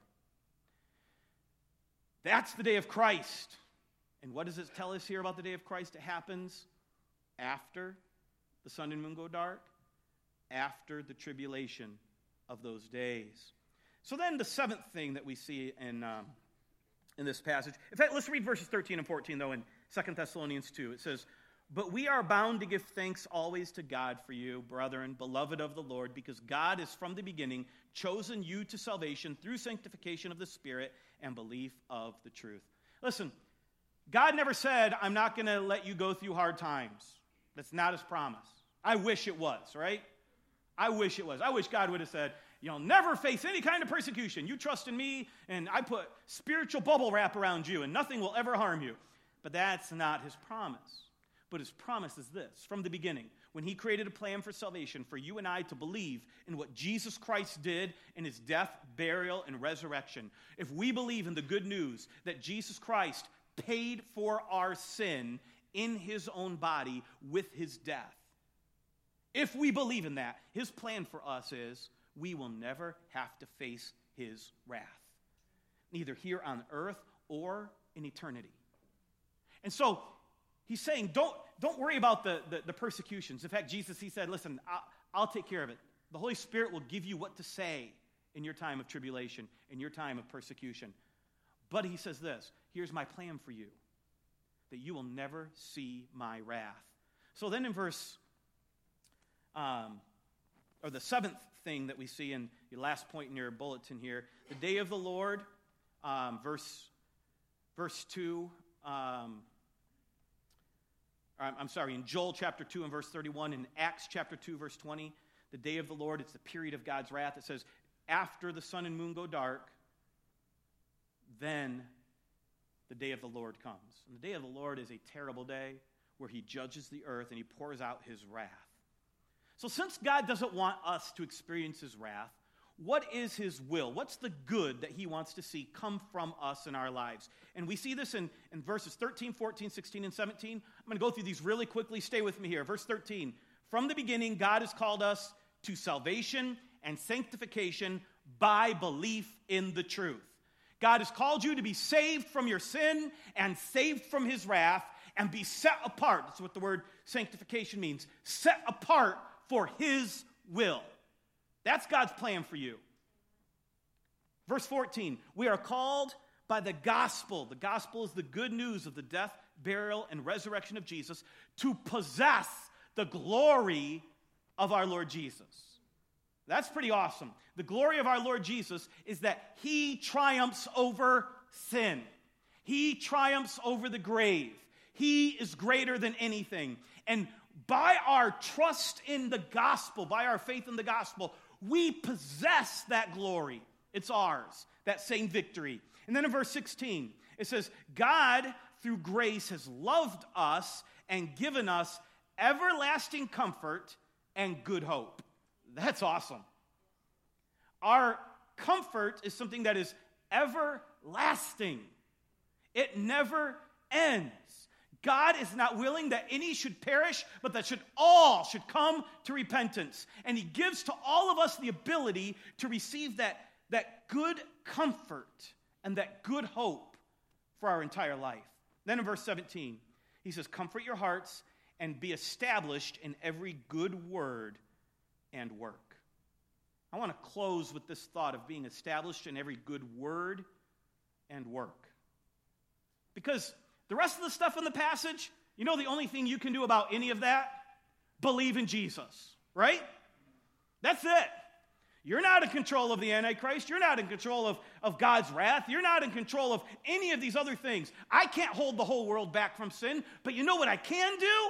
That's the day of Christ. And what does it tell us here about the day of Christ? It happens after the sun and moon go dark, after the tribulation of those days. So then the seventh thing that we see in this passage, in fact, let's read verses 13 and 14, though, in 2 Thessalonians 2. It says, "But we are bound to give thanks always to God for you, brethren, beloved of the Lord, because God has from the beginning chosen you to salvation through sanctification of the Spirit and belief of the truth." Listen, God never said, "I'm not going to let you go through hard times." That's not his promise. I wish it was, right? I wish it was. I wish God would have said, "You'll never face any kind of persecution. You trust in me, and I put spiritual bubble wrap around you, and nothing will ever harm you." But that's not his promise. But his promise is this: from the beginning, when he created a plan for salvation for you and I to believe in what Jesus Christ did in his death, burial, and resurrection. If we believe in the good news that Jesus Christ paid for our sin in his own body with his death, if we believe in that, his plan for us is we will never have to face his wrath, neither here on earth or in eternity. And so he's saying, don't worry about the persecutions. In fact, Jesus, he said, "Listen, I'll take care of it. The Holy Spirit will give you what to say in your time of tribulation, in your time of persecution." But he says this: "Here's my plan for you, that you will never see my wrath." So then in or the seventh thing that we see in the last point in your bulletin here, the day of the Lord, verse 2, in Joel chapter 2 and verse 31, in Acts chapter 2, verse 20, the day of the Lord, it's the period of God's wrath. It says, after the sun and moon go dark, then the day of the Lord comes. And the day of the Lord is a terrible day where he judges the earth and he pours out his wrath. So since God doesn't want us to experience his wrath, what is his will? What's the good that he wants to see come from us in our lives? And we see this in verses 13, 14, 16, and 17. I'm going to go through these really quickly. Stay with me here. Verse 13. From the beginning, God has called us to salvation and sanctification by belief in the truth. God has called you to be saved from your sin and saved from his wrath and be set apart. That's what the word sanctification means. Set apart for his will. That's God's plan for you. Verse 14, we are called by the gospel. The gospel is the good news of the death, burial, and resurrection of Jesus to possess the glory of our Lord Jesus. That's pretty awesome. The glory of our Lord Jesus is that he triumphs over sin. He triumphs over the grave. He is greater than anything. And by our trust in the gospel, by our faith in the gospel, we possess that glory. It's ours, that same victory. And then in verse 16, it says, God, through grace, has loved us and given us everlasting comfort and good hope. That's awesome. Our comfort is something that is everlasting. It never ends. God is not willing that any should perish, but that all should come to repentance. And he gives to all of us the ability to receive that good comfort and that good hope for our entire life. Then in verse 17, he says, comfort your hearts and be established in every good word and work. I want to close with this thought of being established in every good word and work. Because the rest of the stuff in the passage, you know the only thing you can do about any of that? Believe in Jesus, right? That's it. You're not in control of the Antichrist. You're not in control of God's wrath. You're not in control of any of these other things. I can't hold the whole world back from sin, but you know what I can do?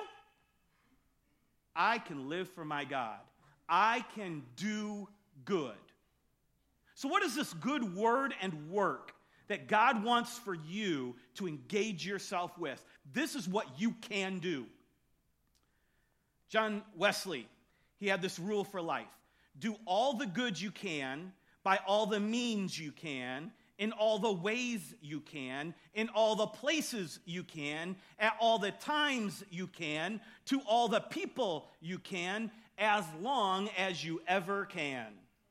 I can live for my God. I can do good. So what is this good word and work that God wants for you to engage yourself with? This is what you can do. John Wesley, he had this rule for life. Do all the good you can, by all the means you can, in all the ways you can, in all the places you can, at all the times you can, to all the people you can, as long as you ever can.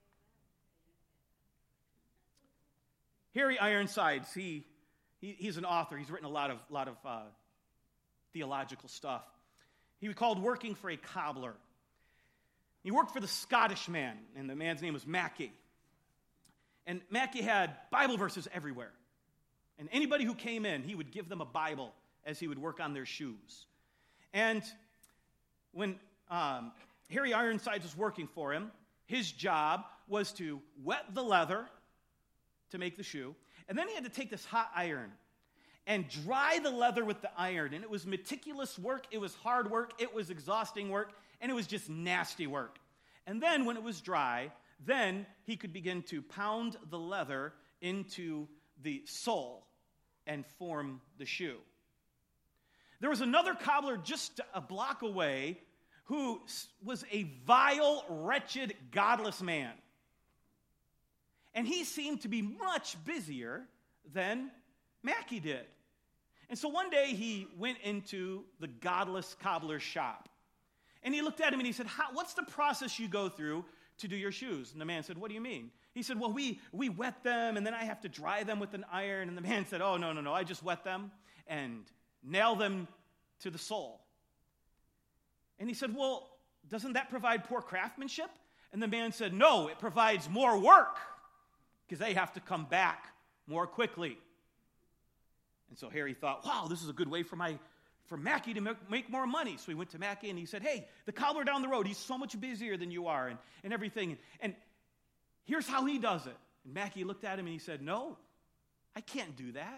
Harry Ironsides, he's an author. He's written a lot of theological stuff. He was called working for a cobbler. He worked for the Scottish man, and the man's name was Mackay. And Mackay had Bible verses everywhere. And anybody who came in, he would give them a Bible as he would work on their shoes. And when Harry Ironsides was working for him, his job was to wet the leather to make the shoe, and then he had to take this hot iron and dry the leather with the iron. And it was meticulous work, it was hard work, it was exhausting work, and it was just nasty work. And then when it was dry, then he could begin to pound the leather into the sole and form the shoe. There was another cobbler just a block away who was a vile, wretched, godless man. And he seemed to be much busier than Mackay did. And so one day he went into the godless cobbler's shop. And he looked at him and he said, what's the process you go through to do your shoes? And the man said, what do you mean? He said, well, we wet them and then I have to dry them with an iron. And the man said, oh, no, I just wet them and nail them to the sole. And he said, well, doesn't that provide poor craftsmanship? And the man said, no, it provides more work because they have to come back more quickly. And so Harry thought, wow, this is a good way for Mackay to make more money. So he went to Mackay and he said, hey, the cobbler down the road, he's so much busier than you are and everything. And here's how he does it. And Mackay looked at him and he said, no, I can't do that.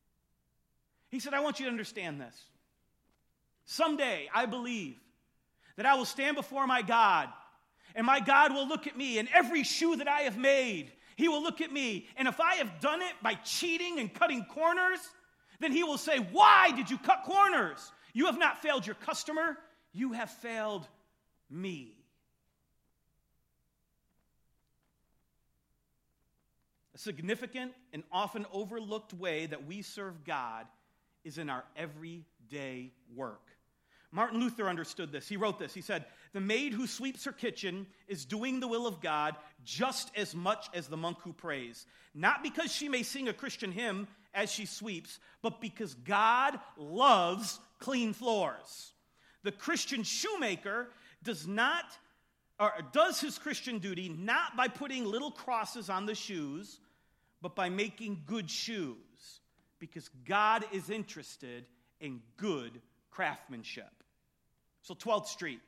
He said, I want you to understand this. Someday, I believe that I will stand before my God, and my God will look at me, and every shoe that I have made, he will look at me. And if I have done it by cheating and cutting corners, then he will say, why did you cut corners? You have not failed your customer, you have failed me. A significant and often overlooked way that we serve God is in our everyday work. Martin Luther understood this. He wrote this. He said, the maid who sweeps her kitchen is doing the will of God just as much as the monk who prays. Not because she may sing a Christian hymn as she sweeps, but because God loves clean floors. The Christian shoemaker does his Christian duty not by putting little crosses on the shoes, but by making good shoes, because God is interested in good craftsmanship. So 12th Street.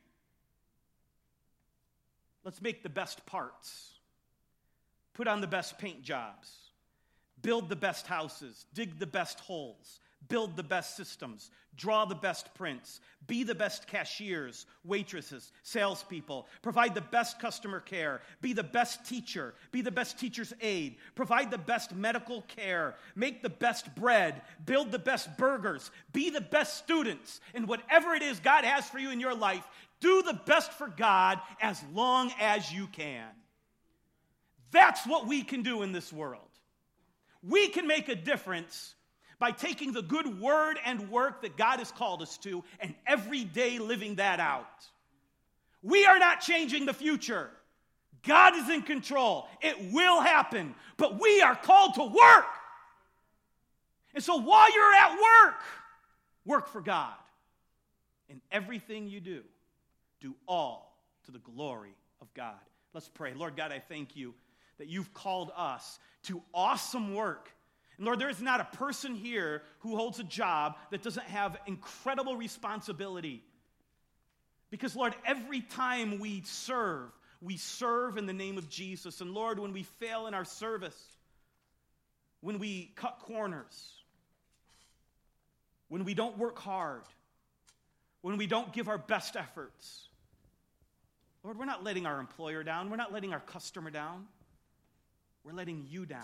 Let's make the best parts. Put on the best paint jobs. Build the best houses. Dig the best holes. Build the best systems. Draw the best prints. Be the best cashiers, waitresses, salespeople. Provide the best customer care. Be the best teacher. Be the best teacher's aide. Provide the best medical care. Make the best bread. Build the best burgers. Be the best students. And whatever it is God has for you in your life, do the best for God as long as you can. That's what we can do in this world. We can make a difference by taking the good word and work that God has called us to and every day living that out. We are not changing the future. God is in control. It will happen, but we are called to work. And so while you're at work for God. In everything you do, do all to the glory of God. Let's pray. Lord God, I thank you that you've called us to awesome work. And Lord, there is not a person here who holds a job that doesn't have incredible responsibility. Because Lord, every time we serve, We serve in the name of Jesus. And Lord, when we fail in our service, when we cut corners, when we don't work hard, when we don't give our best efforts, Lord, we're not letting our employer down. We're not letting our customer down. We're letting you down.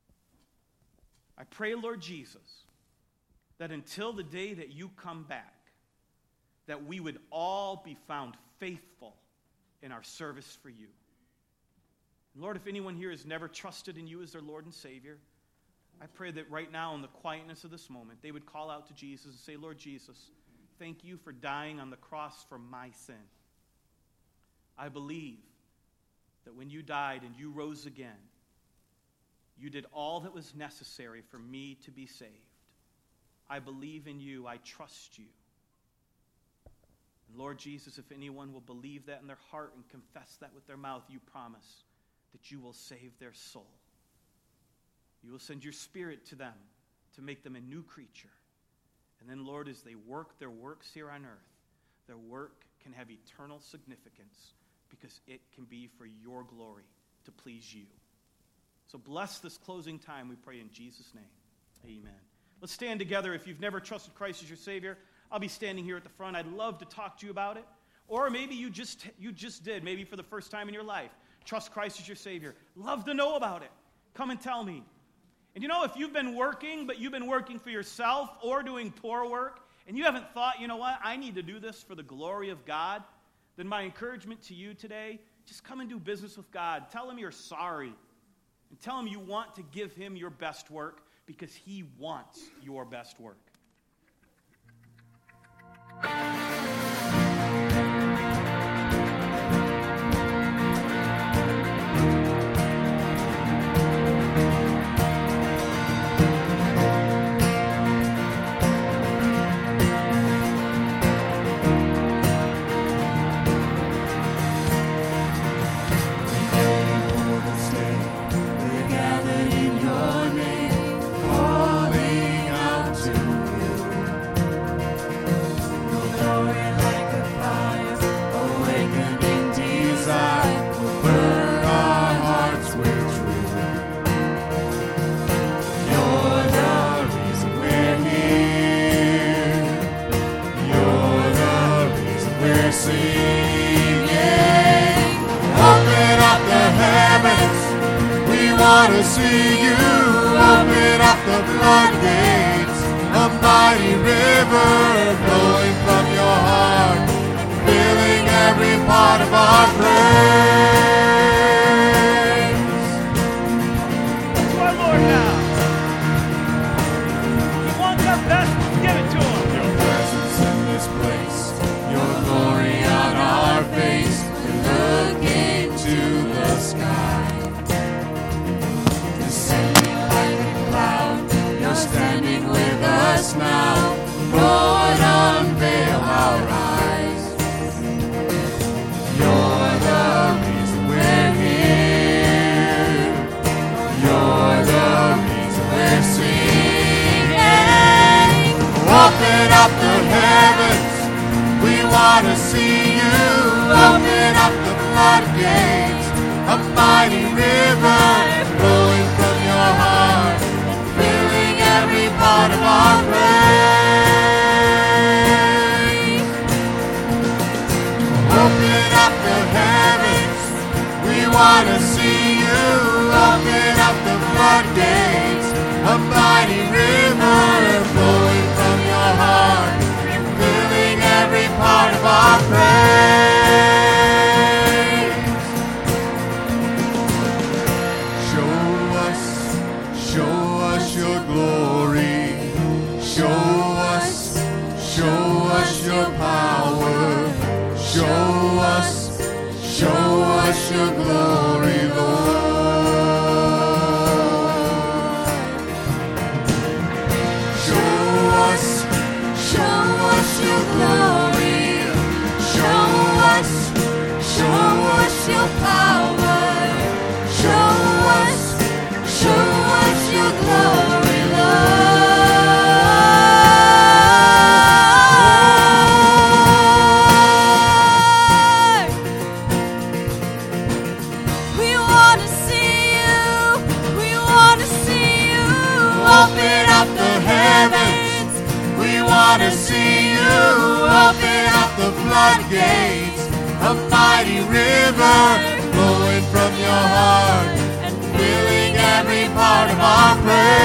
I pray, Lord Jesus, that until the day that you come back, that we would all be found faithful in our service for you. And Lord, if anyone here has never trusted in you as their Lord and Savior, I pray that right now in the quietness of this moment, they would call out to Jesus and say, Lord Jesus, thank you for dying on the cross for my sin. I believe that when you died and you rose again, you did all that was necessary for me to be saved. I believe in you. I trust you. And Lord Jesus, if anyone will believe that in their heart and confess that with their mouth, you promise that you will save their soul. You will send your Spirit to them to make them a new creature. And then, Lord, as they work their works here on earth, their work can have eternal significance because it can be for your glory to please you. So bless this closing time, we pray in Jesus' name. Amen. Let's stand together. If you've never trusted Christ as your Savior, I'll be standing here at the front. I'd love to talk to you about it. Or maybe you just did, maybe for the first time in your life. Trust Christ as your Savior. Love to know about it. Come and tell me. And you know, if you've been working, but you've been working for yourself or doing poor work, and you haven't thought, you know what, I need to do this for the glory of God, then my encouragement to you today, just come and do business with God. Tell him you're sorry. And tell him you want to give him your best work because he wants your best work. To see you open up the floodgates, a mighty river flowing from your heart, filling every part of our praise. To our Lord now. He wants our best. Give it to him. Your presence in this place, your glory on our face, we look into the sky. Standing with us now, Lord, unveil our eyes. You're the reason we're here. You're the reason we're singing. Open up the heavens, we want to see you. Open up the floodgates, a mighty river flowing from your heart, part of our praise. Open up the heavens, we want to see you. Open up the floodgates, a mighty river flowing from your heart, filling every part of our praise. Show us your glory. Show us your power. Show us your glory, Lord. floodgates, a mighty river flowing from your heart, filling every part of our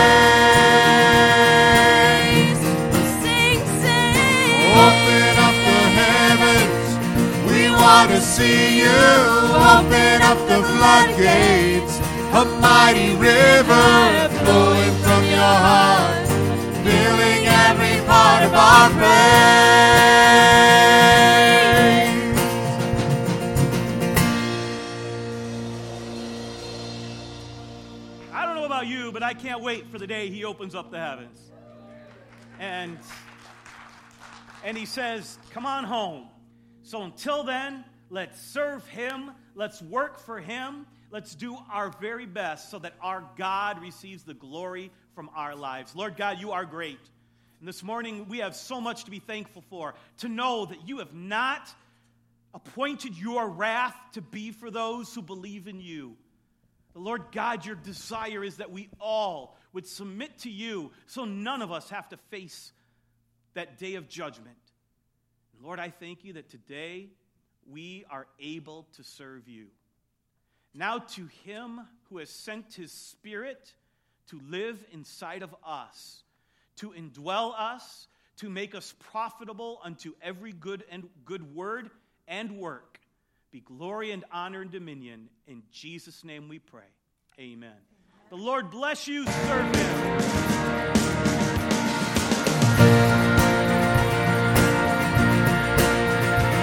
praise. Sing, sing. Open up the heavens, we want to see you. Open up the floodgates, a mighty river flowing from your heart, filling every part of our praise. I don't know about you, but I can't wait for the day he opens up the heavens. And he says, come on home. So until then, let's serve him. Let's work for him. Let's do our very best so that our God receives the glory from our lives. Lord God, you are great. And this morning, we have so much to be thankful for, to know that you have not appointed your wrath to be for those who believe in you. But Lord God, your desire is that we all would submit to you so none of us have to face that day of judgment. And Lord, I thank you that today we are able to serve you. Now to him who has sent his Spirit to live inside of us, to indwell us, to make us profitable unto every good word and work, be glory and honor and dominion. In Jesus' name we pray. Amen. The Lord bless you. Serve him.